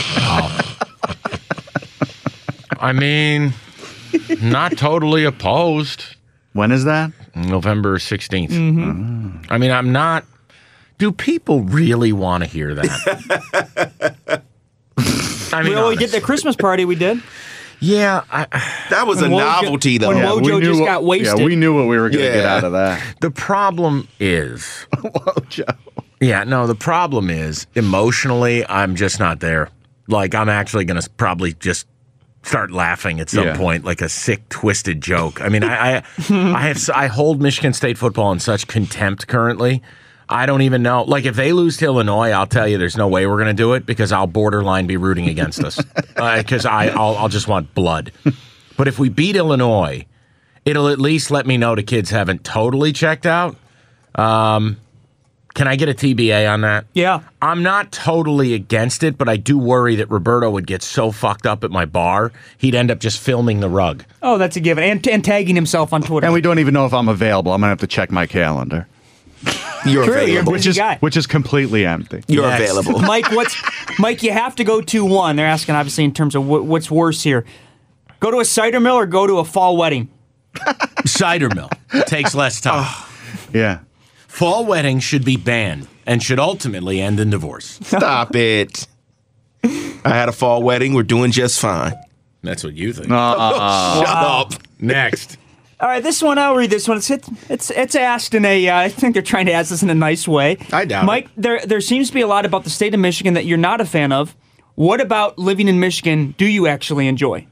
D: I mean, not totally opposed.
E: When is that?
D: November sixteenth. I mean, I'm not. Do people really want to hear that? I mean,
F: well, we did
D: honestly.
F: the Christmas party we did.
D: Yeah, I,
G: That was
F: When
G: a
F: Wojo-
G: novelty, though.
F: when
E: Yeah,
F: Wojo
E: we knew
F: just
E: what-
F: got wasted.
E: Yeah, we knew what we were going to get
G: Yeah.
E: out of that.
D: the problem is,
E: Wojo.
D: yeah, no, the problem is emotionally, I'm just not there. Like, I'm actually going to probably just start laughing at some
E: Yeah.
D: point, like a sick, twisted joke. I mean, I, I, I have, I hold Michigan State football in such contempt currently. I don't even know. Like, if they lose to Illinois, I'll tell you there's no way we're going to do it because I'll borderline be rooting against us because I I'll, I'll just want blood. But if we beat Illinois, it'll at least let me know the kids haven't totally checked out. Um, can I get a T B A on that?
F: Yeah.
D: I'm not totally against it, but I do worry that Roberto would get so fucked up at my bar, he'd end up just filming the rug.
F: Oh, that's a given. And, and tagging himself on Twitter.
E: And we don't even know if I'm available. I'm going to have to check my calendar.
G: You're
F: True, you're a
G: available.
E: which
F: busy
E: is
F: guy.
E: which is completely empty.
G: You're
D: Next.
G: available.
F: Mike, what's Mike? You have to go to one. They're asking, obviously, in terms of what, what's worse here: go to a cider mill or go to a fall wedding.
D: Cider mill takes less time.
E: Yeah.
D: Fall weddings should be banned and should ultimately end in divorce.
G: Stop it. I had a fall wedding. We're doing just fine.
D: That's what you think.
G: Shut up.
D: Next.
F: All right, this one, I'll read this one. It's it's it's asked in a, uh, I think they're trying to ask this in a nice way.
D: I doubt
F: Mike,
D: it.
F: there there seems to be a lot about the state of Michigan that you're not a fan of. What about living in Michigan do you actually enjoy?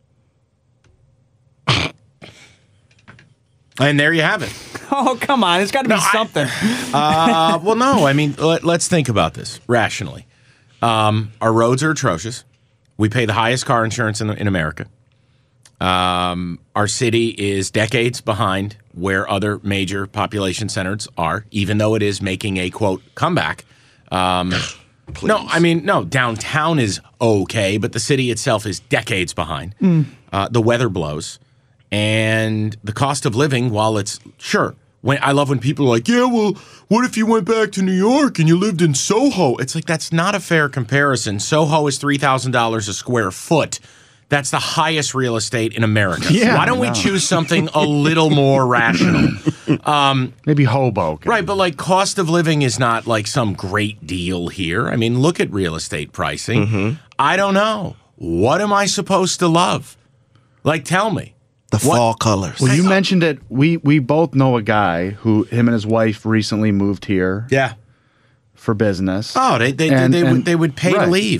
D: And there you have it.
F: Oh, come on. There's got to be
D: No, I-
F: something.
D: Uh, well, no. I mean, let, let's think about this rationally. Um, our roads are atrocious. We pay the highest car insurance in, in America. Um, our city is decades behind where other major population centers are, even though it is making a, quote, comeback. Um, no, I mean, no, downtown is okay, but the city itself is decades behind. Uh, the weather blows. And the cost of living, while it's, sure, when I love when people are like, yeah, well, what if you went back to New York and you lived in Soho? It's like, that's not a fair comparison. Soho is three thousand dollars a square foot. That's the highest real estate in America.
E: Yeah,
D: Why don't we
E: no.
D: choose something a little more rational?
E: Maybe Hoboken.
D: Right, but like cost of living is not like some great deal here. I mean, look at real estate pricing. I don't know. What am I supposed to love? Like, tell me.
G: The fall colors.
E: Well, you mentioned it. We we both know a guy who him and his wife recently moved here
D: Yeah.
E: for business.
D: Oh, they they,
E: And-
D: they,
E: and-
D: would they would pay to
E: right.
D: leave.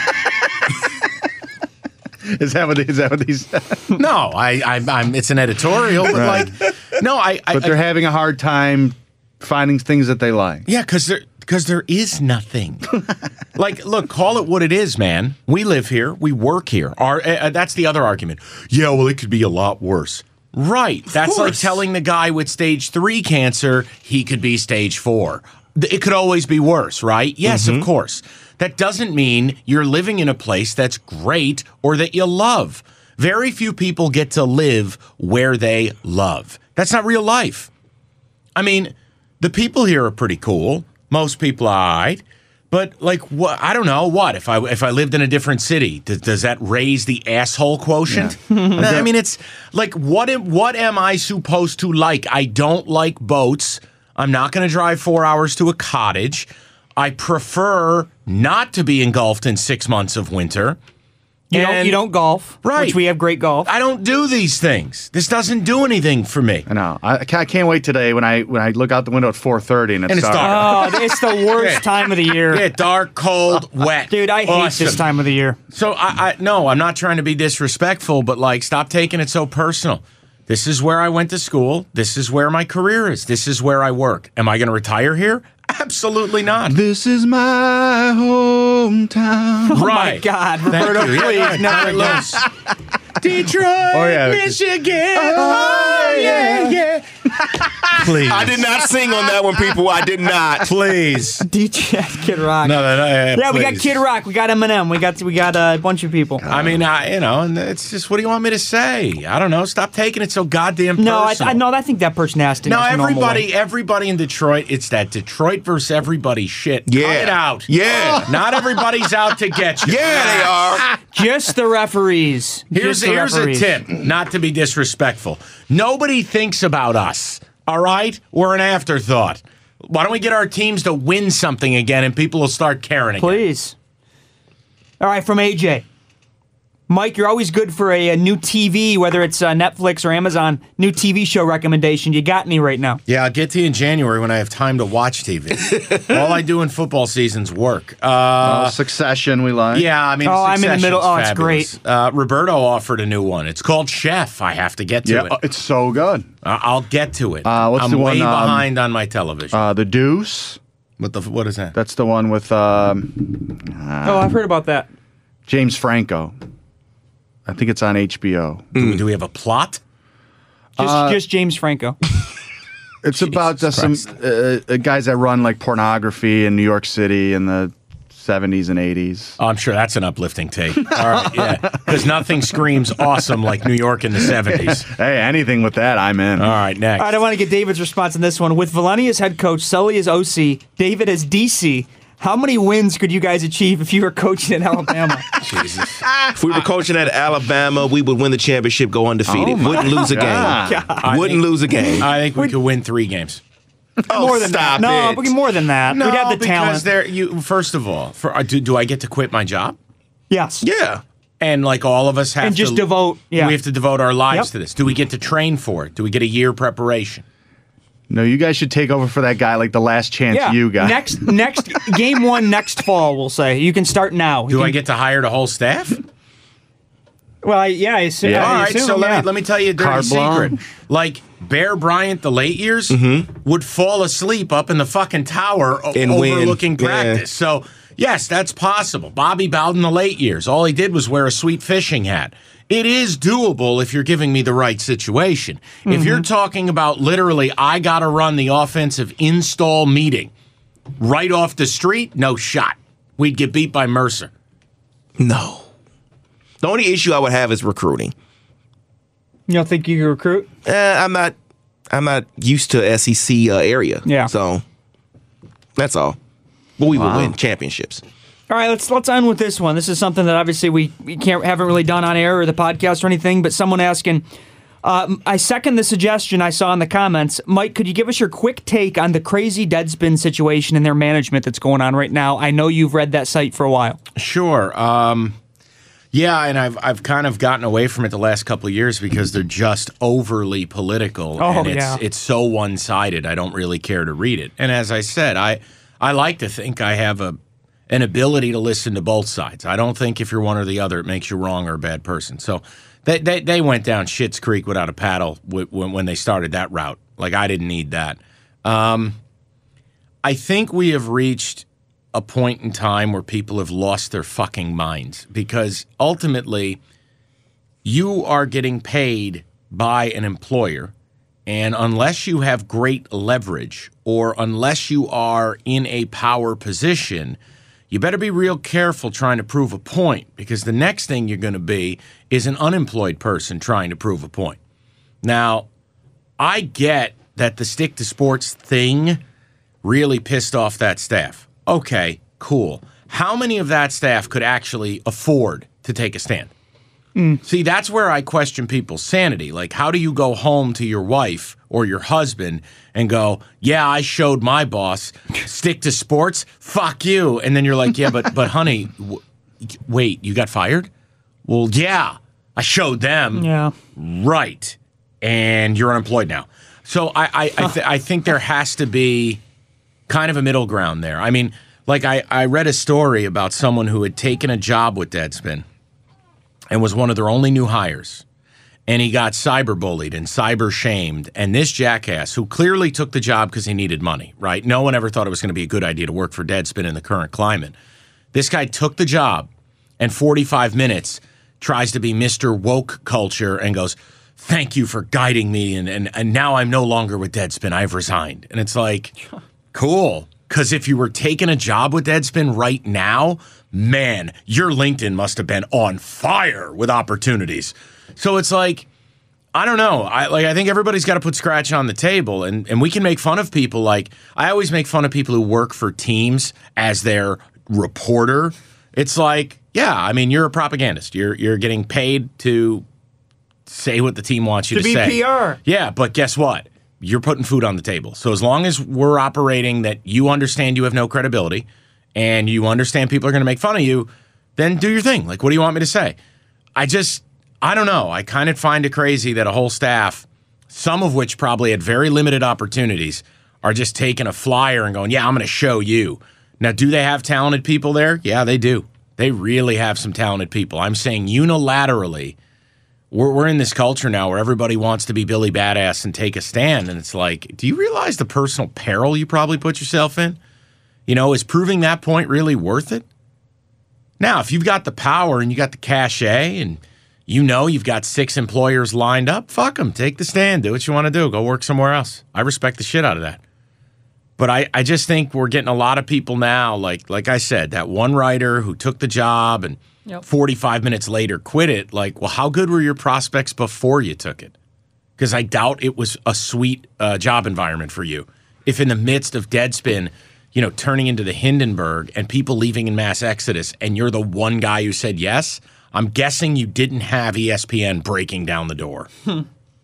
E: Is that what is that what these?
D: No, I, I I'm it's an editorial, but
E: Right.
D: like, no, I. I
E: But they're
D: I,
E: having a hard time finding things that they like.
D: yeah, because there because there is nothing. Like, look, call it what it is, man. We live here, we work here. Our uh, that's the other argument. Yeah, well, it could be a lot worse. Right. That's like
G: course.
D: telling the guy with stage three cancer he could be stage four. Th- It could always be worse, right? Yes, of course. That doesn't mean you're living in a place that's great or that you love. Very few people get to live where they love. That's not real life. I mean, the people here are pretty cool. Most people are all right. But like, what? I don't know what if I if I lived in a different city. Does, does that raise the asshole quotient? I mean, it's like, what am what am I supposed to like? I don't like boats. I'm not going to drive four hours to a cottage. I prefer not to be engulfed in six months of winter.
F: You don't,
D: And-
F: you don't golf,
D: Right.
F: which we have great golf.
D: I don't do these things. This doesn't do anything for me.
E: I know. I, I can't I can't wait today when I when I look out the window at four thirty and it's,
D: And it's
E: dark.
D: dark.
F: Oh, it's the worst
D: Yeah.
F: time of the year.
D: Yeah, dark, cold, wet.
F: Dude, I hate
D: Awesome.
F: this time of the year.
D: So I, I no, I'm not trying to be disrespectful, but like, stop taking it so personal. This is where I went to school. This is where my career is. This is where I work. Am I going to retire here? Absolutely not.
E: This is my hometown.
F: Oh, my
D: Right.
F: God.
D: Thank
F: Roberto,
D: you. Yeah,
F: please,
D: yeah,
F: never
D: cut it
F: again.
D: loose. Detroit,
E: Oh, yeah.
D: Michigan. Oh, yeah, yeah. Please.
G: I did not sing on that one, people. I did not.
D: Please.
F: D J Kid Rock.
D: No, no, no. Yeah,
F: yeah, we got
D: please.
F: Kid Rock. We got Eminem. We got we got uh, a bunch of people.
D: I mean, I, you know, and it's just, what do you want me to say? I don't know. Stop taking it so goddamn personal.
F: No, I, I no, I think that person has to.
D: No,
F: It's a normal
D: everybody,
F: way.
D: everybody in Detroit, it's that Detroit versus everybody shit.
G: Yeah.
D: Cut it out.
G: Yeah.
D: Not everybody's out to get you.
G: Yeah, they are.
F: Just the referees.
D: Here's,
F: Just the
D: here's a
F: referees.
D: tip, not to be disrespectful. Nobody thinks about us, all right? We're an afterthought. Why don't we get our teams to win something again and people will start caring again?
F: Please. All right, from A J. Mike, you're always good for a, a new T V, whether it's uh, Netflix or Amazon, new T V show recommendation. You got any right now?
D: Yeah, I'll get to you in January when I have time to watch T V. All I do in football season's work. Uh,
E: Uh, Succession, we like.
D: Yeah, I mean,
F: Oh, I'm in the middle.
D: Succession's
F: Oh, it's
D: fabulous.
F: great.
D: Uh, Roberto offered a new one. It's called Chef. I have to get to
E: Yeah,
D: it.
E: oh, it's so good.
D: Uh, I'll get to it.
E: Uh, what's
D: I'm
E: the
D: way
E: one, um,
D: behind on my television.
E: Uh, the Deuce.
D: what the? What is that?
E: That's the one with um,
F: oh, I've heard about that.
E: James Franco. I think it's on H B O.
D: do, we, do we have a plot?
F: Just,
E: Uh,
F: just James Franco.
E: It's about uh, some uh, uh, guys that run like pornography in New York City in the seventies and eighties.
D: Oh, I'm sure that's an uplifting take. All right, yeah, because nothing screams awesome like New York in the seventies.
E: Hey, anything with that, I'm in.
D: All right, next.
F: All right, I want to get David's response on this one. With Valeni as head coach, Sully as O C, David as D C, how many wins could you guys achieve if you were coaching at Alabama?
D: Jesus.
G: If we were coaching at Alabama, we would win the championship, go undefeated.
E: Oh,
G: Wouldn't lose a game.
E: God.
G: Wouldn't lose a game.
D: I think we could win three games.
G: Oh,
F: more than
G: stop
F: that.
G: it.
F: No, more than that.
D: No,
F: We'd have the
D: because
F: talent.
D: there. You first of all, for uh, do, do I get to quit my job?
F: Yes.
G: Yeah.
D: And like all of us have
F: And
D: to
F: just devote- yeah.
D: We have to devote our lives
F: Yep.
D: to this. Do we get to train for it? Do we get a year preparation?
E: No, you guys should take over for that guy like the last chance
F: Yeah.
E: you got.
F: Next, next game one next fall. We'll say you can start now.
D: Do
F: You
D: I
F: can-
D: get to hire the whole staff?
F: Well, I- yeah. I assume,
E: Yeah.
F: I
D: All right,
F: assume,
D: so
F: yeah.
D: let me let me tell you a dirty
E: Carte
D: secret.
E: blanche.
D: Like Bear Bryant, the late years
G: Mm-hmm.
D: would fall asleep up in the fucking tower o-
G: And win.
D: overlooking
G: Yeah.
D: practice. So yes, that's possible. Bobby Bowden, the late years, all he did was wear a sweet fishing hat. It is doable if you're giving me the right situation. If you're talking about literally, I got to run the offensive install meeting right off the street, no shot. We'd get beat by Mercer.
G: No. The only issue I would have is recruiting.
F: You don't think you can recruit?
G: Eh, I'm not. I'm not used to S E C uh, area.
F: Yeah.
G: So that's all. But we will win championships.
F: All right, let's let's end with this one. This is something that obviously we, we can't haven't really done on air or the podcast or anything. But someone asking, uh, I second the suggestion I saw in the comments. Mike, could you give us your quick take on the crazy Deadspin situation and their management that's going on right now? I know you've read that site for a while.
D: Sure. Um, yeah, and I've I've kind of gotten away from it the last couple of years because they're just overly political,
F: Oh,
D: and it's
F: yeah.
D: it's so one sided. I don't really care to read it. And as I said, I I like to think I have a an ability to listen to both sides. I don't think if you're one or the other, it makes you wrong or a bad person. So they they, they went down Schitt's Creek without a paddle w- when when they started that route. Like I didn't need that. Um, I think we have reached a point in time where people have lost their fucking minds because ultimately you are getting paid by an employer, and unless you have great leverage or unless you are in a power position, you better be real careful trying to prove a point because the next thing you're going to be is an unemployed person trying to prove a point. Now, I get that the stick to sports thing really pissed off that staff. Okay, cool. How many of that staff could actually afford to take a stand? Mm. See, that's where I question people's sanity. Like, how do you go home to your wife or your husband and go, yeah, I showed my boss, stick to sports, fuck you. And then you're like, yeah, but but honey, w- wait, you got fired? Well, yeah, I showed them.
F: Yeah.
D: Right. And you're unemployed now. So I I, I, th- I think there has to be kind of a middle ground there. I mean, like I, I read a story about someone who had taken a job with Deadspin and was one of their only new hires. And he got cyberbullied and cyber shamed. And this jackass, who clearly took the job because he needed money, right? No one ever thought it was going to be a good idea to work for Deadspin in the current climate. This guy took the job and forty-five minutes tries to be Mister Woke Culture and goes, thank you for guiding me. And, and, and now I'm no longer with Deadspin. I've resigned. And it's like, cool. Because if you were taking a job with Deadspin right now, man, your LinkedIn must have been on fire with opportunities. So it's like, I don't know. I like. I think everybody's got to put scratch on the table, and, and we can make fun of people. Like I always make fun of people who work for teams as their reporter. It's like, yeah, I mean, you're a propagandist. You're you're getting paid to say what the team wants you to,
F: To be
D: say.
F: P R.
D: Yeah, but guess what? You're putting food on the table. So as long as we're operating that you understand you have no credibility and you understand people are going to make fun of you, then do your thing. Like, what do you want me to say? I just, I don't know. I kind of find it crazy that a whole staff, some of which probably had very limited opportunities, are just taking a flyer and going, yeah, I'm going to show you. Now, do they have talented people there? Yeah, they do. They really have some talented people. I'm saying unilaterally, We're, we're in this culture now where everybody wants to be Billy Badass and take a stand. And it's like, do you realize the personal peril you probably put yourself in? You know, is proving that point really worth it? Now, if you've got the power and you got the cachet and you know you've got six employers lined up, fuck them. Take the stand. Do what you want to do. Go work somewhere else. I respect the shit out of that. But I, I just think we're getting a lot of people now, like like I said, that one writer who took the job and yep. forty-five minutes later quit it. Like, well, how good were your prospects before you took it? Because I doubt it was a sweet uh, job environment for you. If in the midst of Deadspin, you know, turning into the Hindenburg and people leaving in mass exodus, and you're the one guy who said yes, I'm guessing you didn't have E S P N breaking down the door. Hmm.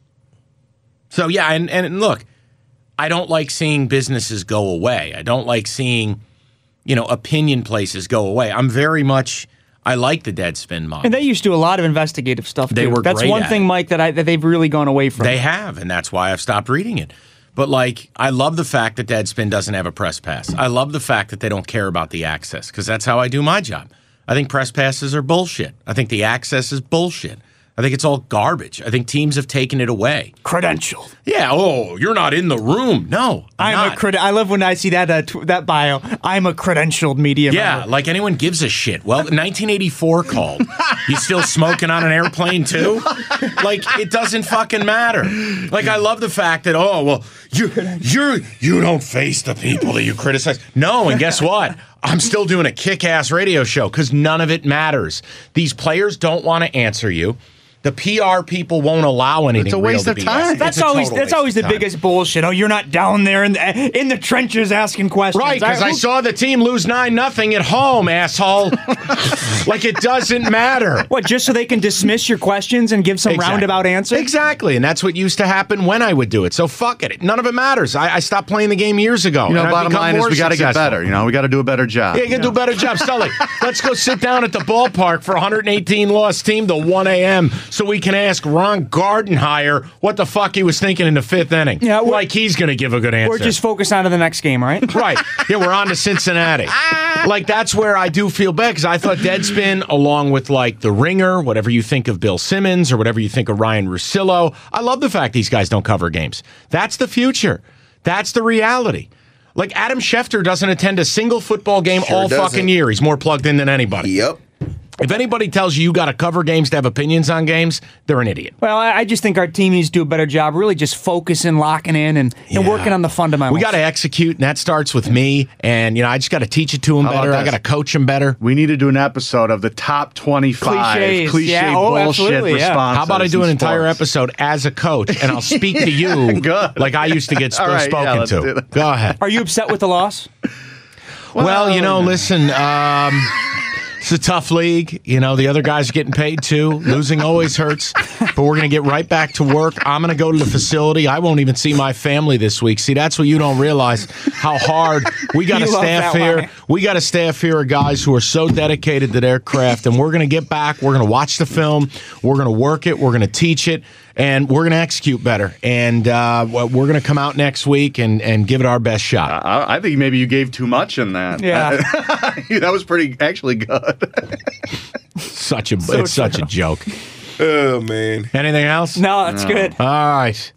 D: So, yeah, and, and look, I don't like seeing businesses go away. I don't like seeing, you know, opinion places go away. I'm very much, I like the Deadspin model.
F: And they used to do a lot of investigative stuff, too.
D: They were
F: That's
D: great
F: one
D: at
F: thing,
D: it.
F: Mike, that, I, that they've really gone away from.
D: They have, and that's why I've stopped reading it. But, like, I love the fact that Deadspin doesn't have a press pass. I love the fact that they don't care about the access, because that's how I do my job. I think press passes are bullshit. I think the access is bullshit. I think it's all garbage. I think teams have taken it away.
F: Credentialed.
D: Yeah. Oh, you're not in the room. No, I'm,
F: I'm
D: not.
F: a cred- I love when I see that uh, tw- that bio. I'm a credentialed media
D: Yeah,
F: member.
D: like anyone gives a shit. Well, nineteen eighty-four called. You still smoking on an airplane too? Like, it doesn't fucking matter. Like, I love the fact that, oh, well, you you you don't face the people that you criticize. No, and guess what? I'm still doing a kick-ass radio show because none of it matters. These players don't want to answer you. The P R people won't allow anything.
E: It's a waste
D: real
E: of
D: to be
E: time.
D: asked.
F: That's
D: It's a
F: always
D: total
F: that's
D: waste
F: always
D: of
F: the
D: time.
F: biggest bullshit. Oh, you're not down there in the, in the trenches asking questions.
D: Right, because I,
F: who-
D: saw the team lose nine nothing at home, asshole. Like, it doesn't matter.
F: What, just so they can dismiss your questions and give some
D: Exactly.
F: roundabout answer?
D: Exactly, and that's what used to happen when I would do it. So fuck it. None of it matters. I, I stopped playing the game years ago.
E: You know,
D: and I've
E: bottom
D: become
E: line is
D: more
E: we got to get
D: successful.
E: better. You know, we got to do a better job.
D: Yeah, you can do a better job. Sully, let's go sit down at the ballpark for a one hundred eighteen loss team till one a.m. so we can ask Ron Gardenhire what the fuck he was thinking in the fifth inning.
F: Yeah, we're-
D: like he's going to give a good answer.
F: Or just focus on to the next game, right?
D: Right. Yeah, we're on to Cincinnati. Like, that's where I do feel bad, because I thought Deadspin, along with, like, The Ringer, whatever you think of Bill Simmons or whatever you think of Ryan Russillo, I love the fact these guys don't cover games. That's the future. That's the reality. Like, Adam Schefter doesn't attend a single football game
G: Sure
D: all
G: doesn't.
D: fucking year. He's more plugged in than anybody.
G: Yep.
D: If anybody tells you you got to cover games to have opinions on games, they're an idiot.
F: Well, I I just think our team needs to do a better job, really just focusing, locking in, and, and
D: Yeah.
F: working on the fundamentals.
D: We got to execute, and that starts with me. And, you know, I just got to teach it to them
E: How about
D: better. I
E: this?
D: got to coach them better.
E: We need to do an episode of the top twenty-five
F: Cliches.
E: cliche
F: Yeah. Oh,
E: bullshit
F: absolutely, yeah.
E: responses.
D: How about I do
E: in
D: an entire
E: sports.
D: episode as a coach, and I'll speak to you
E: Good.
D: like I used to get sp-
E: All right, yeah,
D: spoken
E: let's do
D: to.
E: that.
D: Go ahead.
F: Are you upset with the loss?
D: Well, you know, listen, um, it's a tough league. You know, the other guys are getting paid too. Losing always hurts, but we're going to get right back to work. I'm going to go to the facility. I won't even see my family this week. See, that's what you don't realize, how hard we got a
F: You love
D: staff
F: that
D: here.
F: line.
D: We got a staff here of guys who are so dedicated to their craft, and we're going to get back. We're going to watch the film. We're going to work it. We're going to teach it. And we're going to execute better. And uh, we're going to come out next week and, and give it our best shot.
E: I, I think maybe you gave too much in that.
F: Yeah.
E: That was pretty actually good.
D: Such a it's such a joke.
G: Oh, man.
D: Anything else?
F: No, that's good.
D: All right.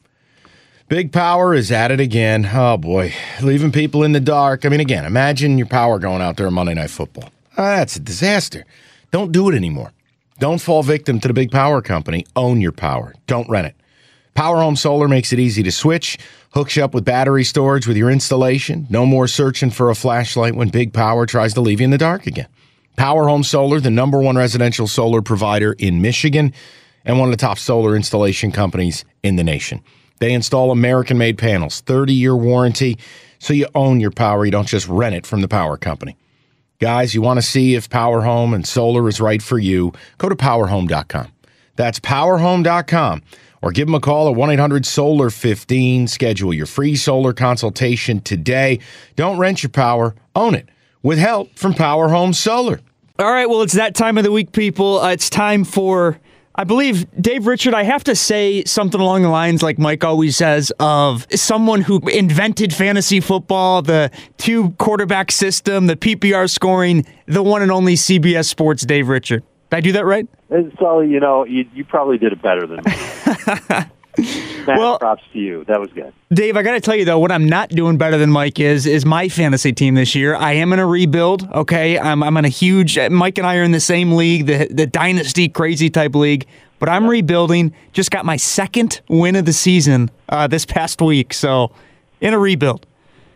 D: Big Power is at it again. Oh, boy. Leaving people in the dark. I mean, again, imagine your power going out there on Monday Night Football. Ah, that's a disaster. Don't do it anymore. Don't fall victim to the big power company. Own your power. Don't rent it. Power Home Solar makes it easy to switch, hooks you up with battery storage with your installation. No more searching for a flashlight when Big Power tries to leave you in the dark again. Power Home Solar, the number one residential solar provider in Michigan and one of the top solar installation companies in the nation. They install American-made panels, thirty-year warranty, so you own your power. You don't just rent it from the power company. Guys, you want to see if Power Home and solar is right for you, go to power home dot com. That's power home dot com. Or give them a call at one eight hundred solar fifteen. Schedule your free solar consultation today. Don't rent your power, own it with help from Power Home Solar.
F: All right, well, it's that time of the week, people. Uh, it's time for, I believe, Dave Richard, I have to say something along the lines like Mike always says of someone who invented fantasy football, the two quarterback system, the P P R scoring, the one and only C B S Sports Dave Richard. Did I do that right?
H: So, you know, you, you probably did it better than me. Matt,
F: Well-
H: props to you. That was good.
F: Dave, I got to tell you, though, what I'm not doing better than Mike is is my fantasy team this year. I am in a rebuild, okay? I'm I'm in a huge – Mike and I are in the same league, the, the Dynasty crazy type league, but I'm rebuilding. Just got my second win of the season uh, this past week, so in a rebuild.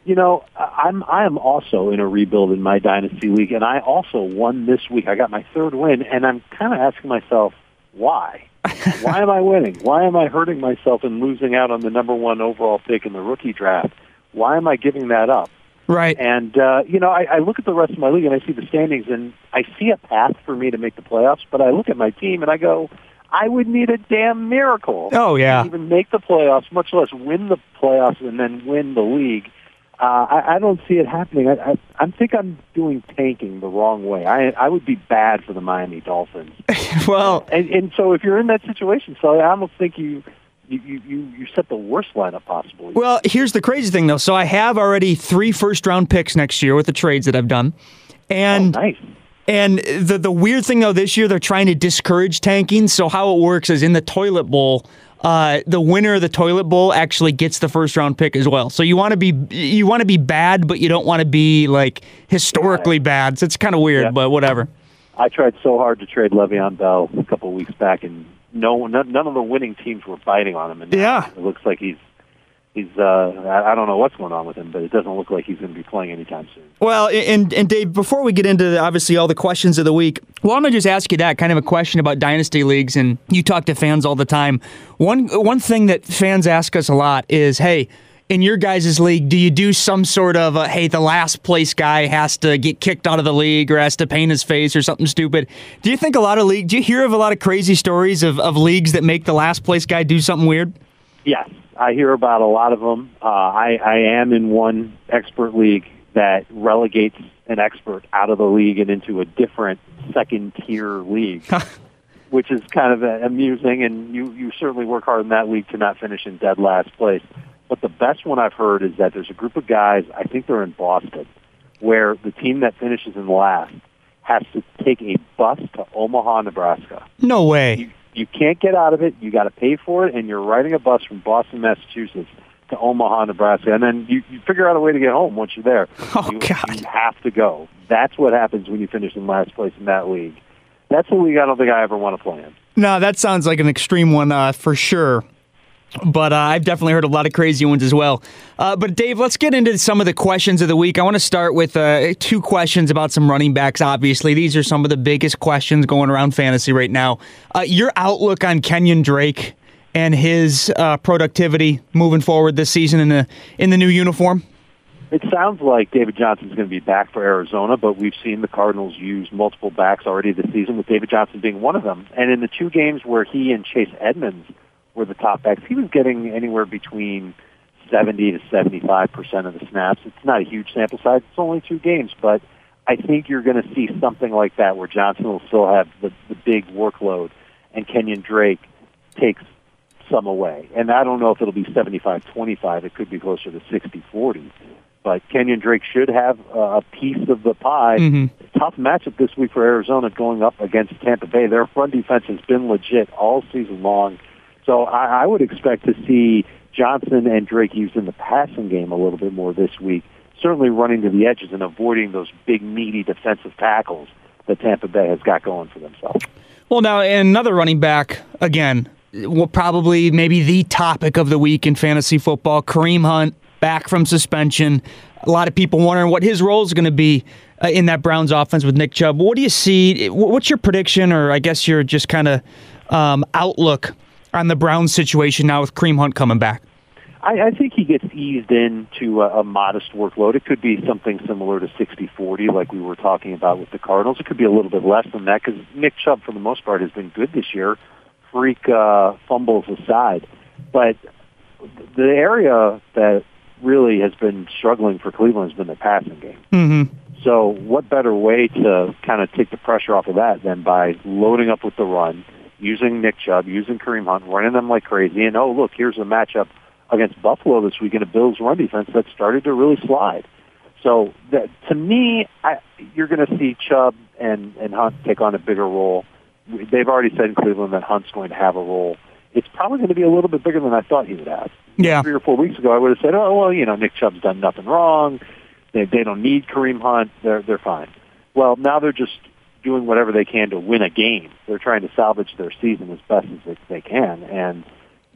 H: You know, I'm I am also in a rebuild in my dynasty league, and I also won this week. I got my third win, and I'm kind of asking myself, why? Why am I winning? Why am I hurting myself and losing out on the number one overall pick in the rookie draft? Why am I giving that up?
F: Right.
H: And, uh, you know, I, I look at the rest of my league, and I see the standings, and I see a path for me to make the playoffs, but I look at my team, and I go, I would need a damn miracle
F: oh, yeah.
H: to even make the playoffs, much less win the playoffs and then win the league. Uh, I, I don't see it happening. I, I, I think I'm doing tanking the wrong way. I, I would be bad for the Miami Dolphins.
F: well,
H: and, and so if you're in that situation, so I almost think you you, you you set the worst lineup possible.
F: Well, here's the crazy thing, though. So I have already three first-round picks next year with the trades that I've done. And
H: oh, nice.
F: And the the weird thing, though, this year they're trying to discourage tanking. So how it works is in the toilet bowl, Uh, the winner of the toilet bowl actually gets the first round pick as well. So you want to be you want to be bad, but you don't want to be like historically bad. So it's kind of weird, yeah. but whatever.
H: I tried so hard to trade Le'Veon Bell a couple of weeks back, and no none, none of the winning teams were biting on him. And
F: yeah,
H: it looks like he's he's uh, I, I don't know what's going on with him, but it doesn't look like he's going to be playing anytime soon.
F: Well, and and Dave, before we get into the, obviously all the questions of the week, well, I'm going to just ask you that kind of a question about dynasty leagues, and you talk to fans all the time. One one thing that fans ask us a lot is, hey, in your guys' league, do you do some sort of, a, hey, the last place guy has to get kicked out of the league or has to paint his face or something stupid? Do you think a lot of leagues, do you hear of a lot of crazy stories of, of leagues that make the last place guy do something weird?
H: Yes, I hear about a lot of them. Uh, I, I am in one expert league that relegates an expert out of the league and into a different second-tier league, which is kind of amusing, and you, you certainly work hard in that league to not finish in dead last place. But the best one I've heard is that there's a group of guys, I think they're in Boston, where the team that finishes in last has to take a bus to Omaha, Nebraska.
F: No way.
H: You, you can't get out of it. You got to pay for it, and you're riding a bus from Boston, Massachusetts to Omaha, Nebraska. And then you, you figure out a way to get home once you're there.
F: Oh,
H: you,
F: God.
H: You have to go. That's what happens when you finish in last place in that league. That's a league I don't think I ever want to play in.
F: No, that sounds like an extreme one uh, for sure. But uh, I've definitely heard a lot of crazy ones as well. Uh, but Dave, let's get into some of the questions of the week. I want to start with uh, two questions about some running backs, obviously. These are some of the biggest questions going around fantasy right now. Uh, your outlook on Kenyon Drake and his uh, productivity moving forward this season in the in the new uniform?
H: It sounds like David Johnson's going to be back for Arizona, but we've seen the Cardinals use multiple backs already this season, with David Johnson being one of them. And in the two games where he and Chase Edmonds were the top backs, he was getting anywhere between seventy to seventy-five percent of the snaps. It's not a huge sample size. It's only two games, but I think you're going to see something like that where Johnson will still have the, the big workload and Kenyon Drake takes some away. And I don't know if it'll be seventy-five twenty-five. It could be closer to sixty forty. But Kenyon Drake should have uh, a piece of the pie. Mm-hmm. Tough matchup this week for Arizona going up against Tampa Bay. Their front defense has been legit all season long. So I, I would expect to see Johnson and Drake used in the passing game a little bit more this week, certainly running to the edges and avoiding those big, meaty defensive tackles that Tampa Bay has got going for themselves.
F: Well, now, another running back, again, well, probably maybe the topic of the week in fantasy football, Kareem Hunt, back from suspension. A lot of people wondering what his role is going to be uh, in that Browns offense with Nick Chubb. What do you see? What's your prediction, or I guess your just kind of um, outlook on the Browns situation now with Kareem Hunt coming back?
H: I, I think he gets eased into a, a modest workload. It could be something similar to sixty forty like we were talking about with the Cardinals. It could be a little bit less than that because Nick Chubb, for the most part, has been good this year, freak uh, fumbles aside. But the area that really has been struggling for Cleveland has been the passing game.
F: Mm-hmm.
H: So what better way to kind of take the pressure off of that than by loading up with the run, using Nick Chubb, using Kareem Hunt, running them like crazy, and, oh, look, here's a matchup against Buffalo this week in a Bills run defense that started to really slide. So that, to me, I, you're going to see Chubb and, and Hunt take on a bigger role. They've already said in Cleveland that Hunt's going to have a role. It's probably going to be a little bit bigger than I thought he would have.
F: Yeah.
H: Three or four weeks ago, I would have said, oh, well, you know, Nick Chubb's done nothing wrong. They, they don't need Kareem Hunt. They're, they're fine. Well, now they're just doing whatever they can to win a game. They're trying to salvage their season as best as they, they can. And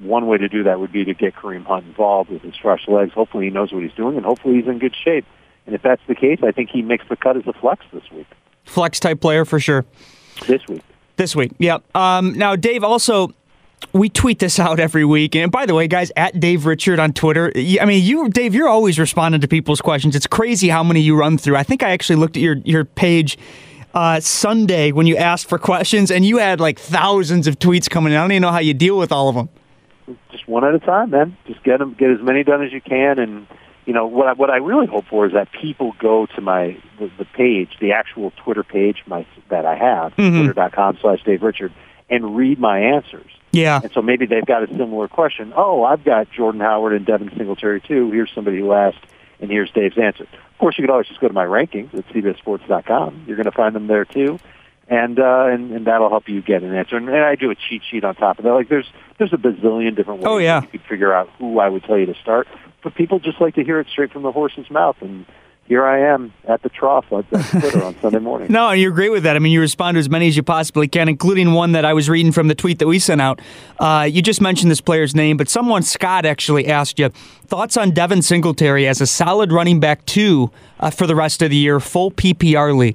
H: one way to do that would be to get Kareem Hunt involved with his fresh legs. Hopefully he knows what he's doing, and hopefully he's in good shape. And if that's the case, I think he makes the cut as a flex this week.
F: Flex-type player for sure.
H: This week.
F: This week, yeah. Um, now, Dave, also, we tweet this out every week. And by the way, guys, at Dave Richard on Twitter, I mean, you, Dave, you're always responding to people's questions. It's crazy how many you run through. I think I actually looked at your, your page uh, Sunday when you asked for questions, and you had like thousands of tweets coming in. I don't even know how you deal with all of them.
H: Just one at a time, man. Just get them, get as many done as you can. And, you know, what I, what I really hope for is that people go to my the, the page, the actual Twitter page my, that I have, mm-hmm. twitter.com slash Dave Richard, and read my answers.
F: Yeah.
H: And so maybe they've got a similar question. Oh, I've got Jordan Howard and Devin Singletary, too. Here's somebody who asked, and here's Dave's answer. Of course, you could always just go to my rankings at C B S Sports dot com. You're going to find them there, too. And, uh, and and that'll help you get an answer. And, and I do a cheat sheet on top of that. Like, there's there's a bazillion different ways
F: oh, yeah.
H: you could figure out who I would tell you to start. But people just like to hear it straight from the horse's mouth. And here I am at the trough on Twitter on Sunday morning.
F: No, and you're great with that. I mean, you respond to as many as you possibly can, including one that I was reading from the tweet that we sent out. Uh, you just mentioned this player's name, but someone, Scott, actually asked you, thoughts on Devin Singletary as a solid running back, two, uh, for the rest of the year, full P P R league?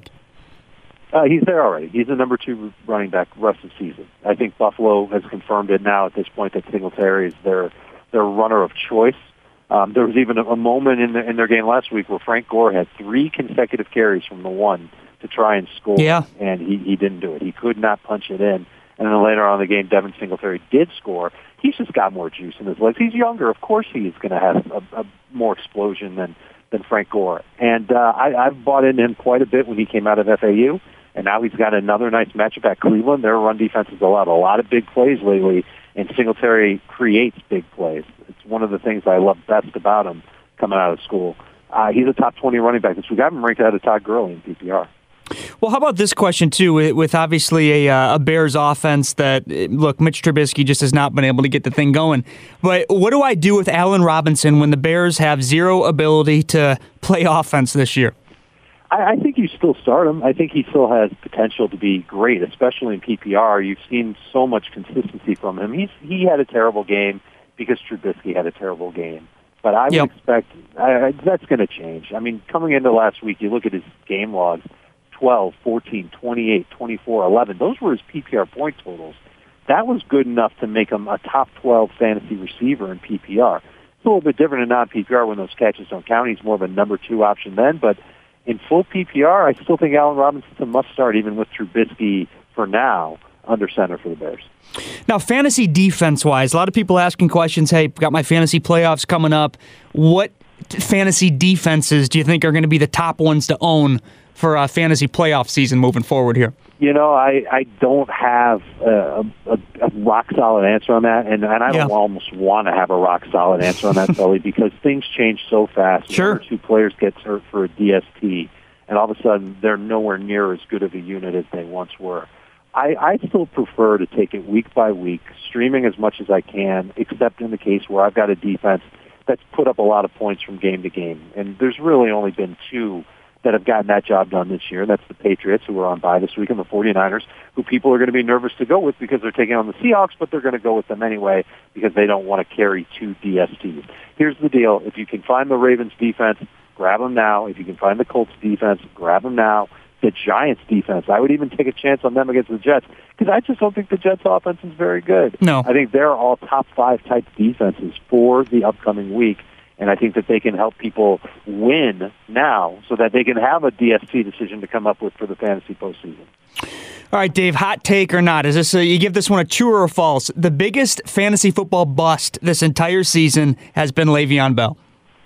H: Uh, he's there already. He's the number two running back rest of the season. I think Buffalo has confirmed it now at this point that Singletary is their their runner of choice. Um, there was even a, a moment in, the, in their game last week where Frank Gore had three consecutive carries from the one to try and score,
F: yeah.
H: and he, he didn't do it. He could not punch it in. And then later on in the game, Devin Singletary did score. He's just got more juice in his legs. He's younger. Of course he's going to have a, a more explosion than, than Frank Gore. And uh, I, I've bought into him quite a bit when he came out of F A U. And now he's got another nice matchup at Cleveland. Their run defense has allowed a lot of big plays lately, and Singletary creates big plays. It's one of the things I love best about him coming out of school. Uh, he's a top twenty running back this week. I have him ranked ahead of Todd Gurley in P P R.
F: Well, how about this question, too, with obviously a, uh, a Bears offense that, look, Mitch Trubisky just has not been able to get the thing going. But what do I do with Allen Robinson when the Bears have zero ability to play offense this year?
H: I, I think you still start him. I think he still has potential to be great, especially in P P R. You've seen so much consistency from him. He's he had a terrible game because Trubisky had a terrible game. But I would
F: yep.
H: expect I, that's going to change. I mean, coming into last week, you look at his game logs, twelve, fourteen, twenty-eight, twenty-four, eleven. Those were his P P R point totals. That was good enough to make him a top twelve fantasy receiver in P P R. It's a little bit different in non-P P R when those catches don't count. He's more of a number two option then, but in full P P R, I still think Allen Robinson's a must-start, even with Trubisky, for now, under center for the Bears.
F: Now, fantasy defense-wise, a lot of people asking questions, hey, got my fantasy playoffs coming up. What fantasy defenses do you think are going to be the top ones to own for a fantasy playoff season moving forward here?
H: You know, I, I don't have a, a, a rock-solid answer on that, and, and I don't yeah. almost want to have a rock-solid answer on that, Sully, because things change so fast.
F: Sure.
H: One or two players get hurt for a D S T, and all of a sudden they're nowhere near as good of a unit as they once were. I, I still prefer to take it week by week, streaming as much as I can, except in the case where I've got a defense that's put up a lot of points from game to game. And there's really only been two that have gotten that job done this year. That's the Patriots, who are on bye this week, and the 49ers, who people are going to be nervous to go with because they're taking on the Seahawks, but they're going to go with them anyway because they don't want to carry two D S Ts. Here's the deal. If you can find the Ravens defense, grab them now. If you can find the Colts defense, grab them now. The Giants defense, I would even take a chance on them against the Jets because I just don't think the Jets offense is very good.
F: No.
H: I think they're all top five type defenses for the upcoming week. And I think that they can help people win now so that they can have a D S T decision to come up with for the fantasy postseason.
F: All right, Dave, hot take or not? Is this a, you give this one a true or a false? The biggest fantasy football bust this entire season has been Le'Veon Bell.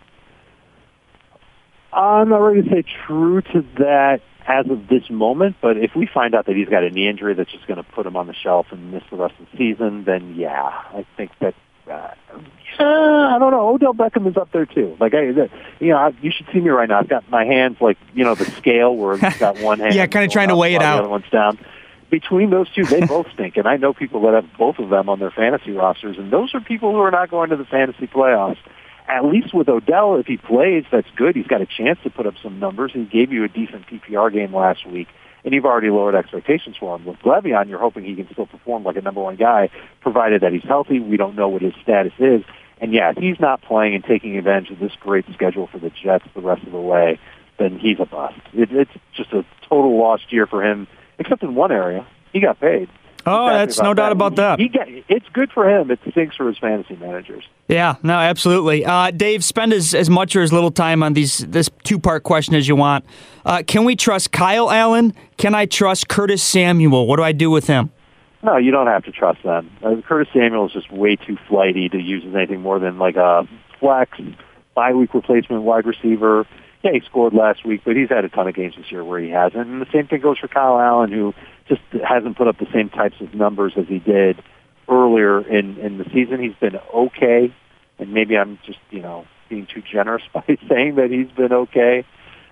H: I'm not ready to say true to that as of this moment, but if we find out that he's got a knee injury that's just going to put him on the shelf and miss the rest of the season, then yeah, I think that uh, uh, I don't know. Odell Beckham is up there too. Like I, you know, I, you should see me right now. I've got my hands like you know the scale where I've got one hand.
F: yeah, kind of trying to weigh it out.
H: The other one's down. Between those two, they both stink, and I know people that have both of them on their fantasy rosters, and those are people who are not going to the fantasy playoffs. At least with Odell, if he plays, that's good. He's got a chance to put up some numbers. He gave you a decent P P R game last week. and you've already lowered expectations for him. With Le'Veon, you're hoping he can still perform like a number one guy, provided that he's healthy. We don't know what his status is. And, yeah, if he's not playing and taking advantage of this great schedule for the Jets the rest of the way, then he's a bust. It, it's just a total lost year for him, except in one area. He got paid.
F: Oh, that's no doubt about that.
H: He got, it's good for him. It stinks for his fantasy managers.
F: Yeah, no, absolutely. Uh, Dave, spend as, as much or as little time on these this two-part question as you want. Uh, can we trust Kyle Allen? Can I trust Curtis Samuel? What do I do with him?
H: No, you don't have to trust them. Uh, Curtis Samuel is just way too flighty to use as anything more than like a flex, bye-week replacement wide receiver. Yeah, he scored last week, but he's had a ton of games this year where he hasn't. And the same thing goes for Kyle Allen, who just hasn't put up the same types of numbers as he did earlier in, in the season. He's been okay, and maybe I'm just, you know, being too generous by saying that he's been okay.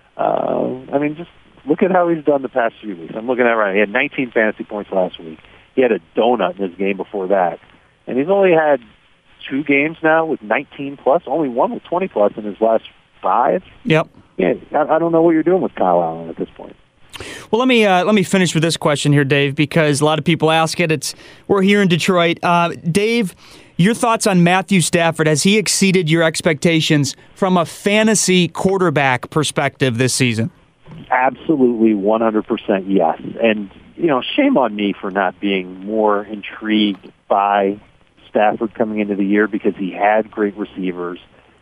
H: Uh, I mean, just look at how he's done the past few weeks. I'm looking at it right. He had nineteen fantasy points last week. He had a donut in his game before that. And he's only had two games now with nineteen plus, only one with twenty plus in his last five.
F: Yep.
H: Yeah, I, I don't know what you're doing with Kyle Allen at this point.
F: Well, let me uh, let me finish with this question here, Dave, because a lot of people ask it. It's we're here in Detroit. Uh, Dave, your thoughts on Matthew Stafford? Has he exceeded your expectations from a fantasy quarterback perspective this season?
H: Absolutely, one hundred percent yes. And, you know, shame on me for not being more intrigued by Stafford coming into the year because he had great receivers.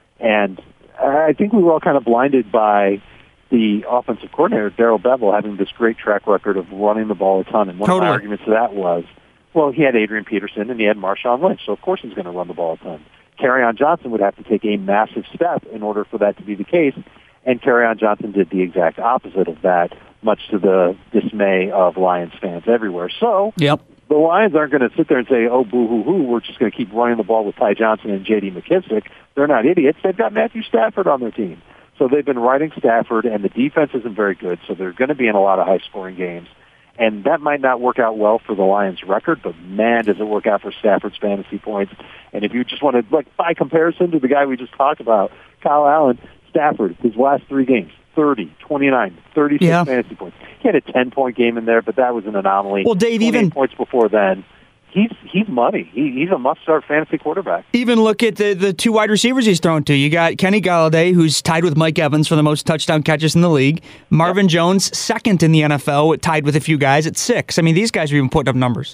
H: And I think we were all kind of blinded by the offensive coordinator, Darrell Bevell, having this great track record of running the ball a ton. And one
F: totally.
H: of my arguments to that was, well, he had Adrian Peterson and he had Marshawn Lynch, so of course he's going to run the ball a ton. Kerryon Johnson would have to take a massive step in order for that to be the case, and Kerryon Johnson did the exact opposite of that, much to the dismay of Lions fans everywhere. So
F: yep.
H: the Lions aren't going to sit there and say, oh, boo-hoo-hoo, we're just going to keep running the ball with Ty Johnson and J D McKissick. They're not idiots. They've got Matthew Stafford on their team. So they've been riding Stafford, and the defense isn't very good, so they're going to be in a lot of high-scoring games. And that might not work out well for the Lions' record, but, man, does it work out for Stafford's fantasy points. And if you just want to, like, by comparison to the guy we just talked about, Kyle Allen, Stafford, his last three games, thirty, twenty-nine, thirty-six
F: yeah.
H: fantasy points. He had a ten-point game in there, but that was an anomaly.
F: Well, Dave, even
H: points before then. He's he's money. He, he's a must-start fantasy quarterback.
F: Even look at the, the two wide receivers he's thrown to. You got Kenny Golladay, who's tied with Mike Evans for the most touchdown catches in the league. Marvin yep. Jones, second in the N F L, tied with a few guys at six. I mean, these guys are even putting up numbers.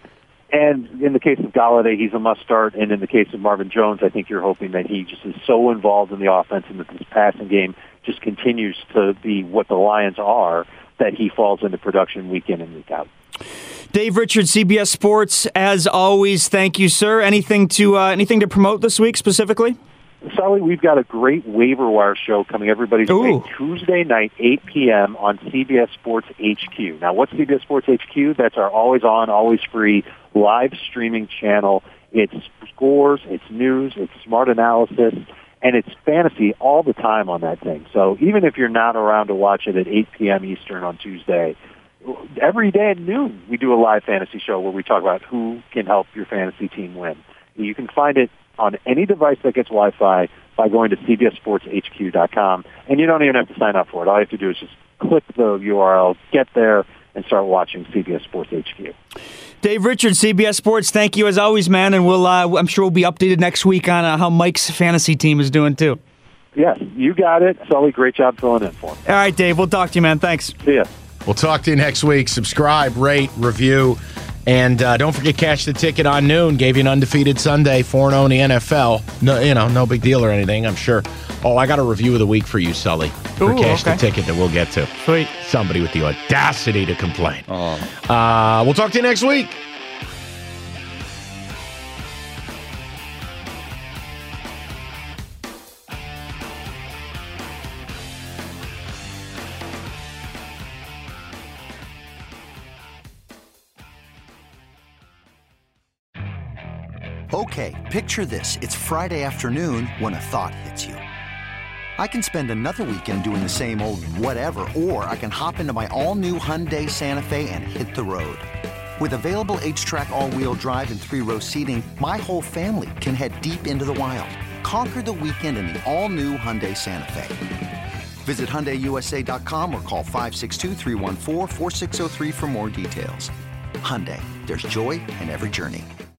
H: And in the case of Golladay, he's a must-start. And in the case of Marvin Jones, I think you're hoping that he just is so involved in the offense and that this passing game just continues to be what the Lions are, that he falls into production week in and week out.
F: Dave Richards, C B S Sports, as always, thank you, sir. Anything to uh, anything to promote this week specifically?
H: Sully, we've got a great waiver wire show coming everybody's
F: Ooh.
H: way Tuesday night, eight p.m. on C B S Sports H Q. Now, what's C B S Sports H Q? That's our always-on, always-free live streaming channel. It's scores, it's news, it's smart analysis, and it's fantasy all the time on that thing. So even if you're not around to watch it at eight p.m. Eastern on Tuesday, every day at noon, we do a live fantasy show where we talk about who can help your fantasy team win. You can find it on any device that gets Wi-Fi by going to C B S Sports H Q dot com, and you don't even have to sign up for it. All you have to do is just click the U R L, get there, and start watching C B S Sports H Q.
F: Dave Richards, C B S Sports, thank you as always, man, and we'll uh, I'm sure we'll be updated next week on uh, how Mike's fantasy team is doing, too.
H: Yes, you got it. Sully, great job filling in for him.
F: All right, Dave, we'll talk to you, man. Thanks.
H: See ya.
D: We'll talk to you next week. Subscribe, rate, review, and uh, don't forget Cash the Ticket on noon. Gave you an undefeated Sunday, four and oh in the N F L. No, you know, no big deal or anything, I'm sure. Oh, I got a review of the week for you, Sully, for
F: Ooh,
D: Cash
F: okay.
D: the Ticket that we'll get to.
F: Sweet.
D: Somebody with the audacity to complain.
E: Oh.
D: Uh, we'll talk to you next week.
I: Okay, picture this. It's Friday afternoon when a thought hits you. I can spend another weekend doing the same old whatever, or I can hop into my all-new Hyundai Santa Fe and hit the road. With available H-Track all-wheel drive and three-row seating, my whole family can head deep into the wild. Conquer the weekend in the all-new Hyundai Santa Fe. Visit Hyundai U S A dot com or call five six two, three one four, four six zero three for more details. Hyundai, there's joy in every journey.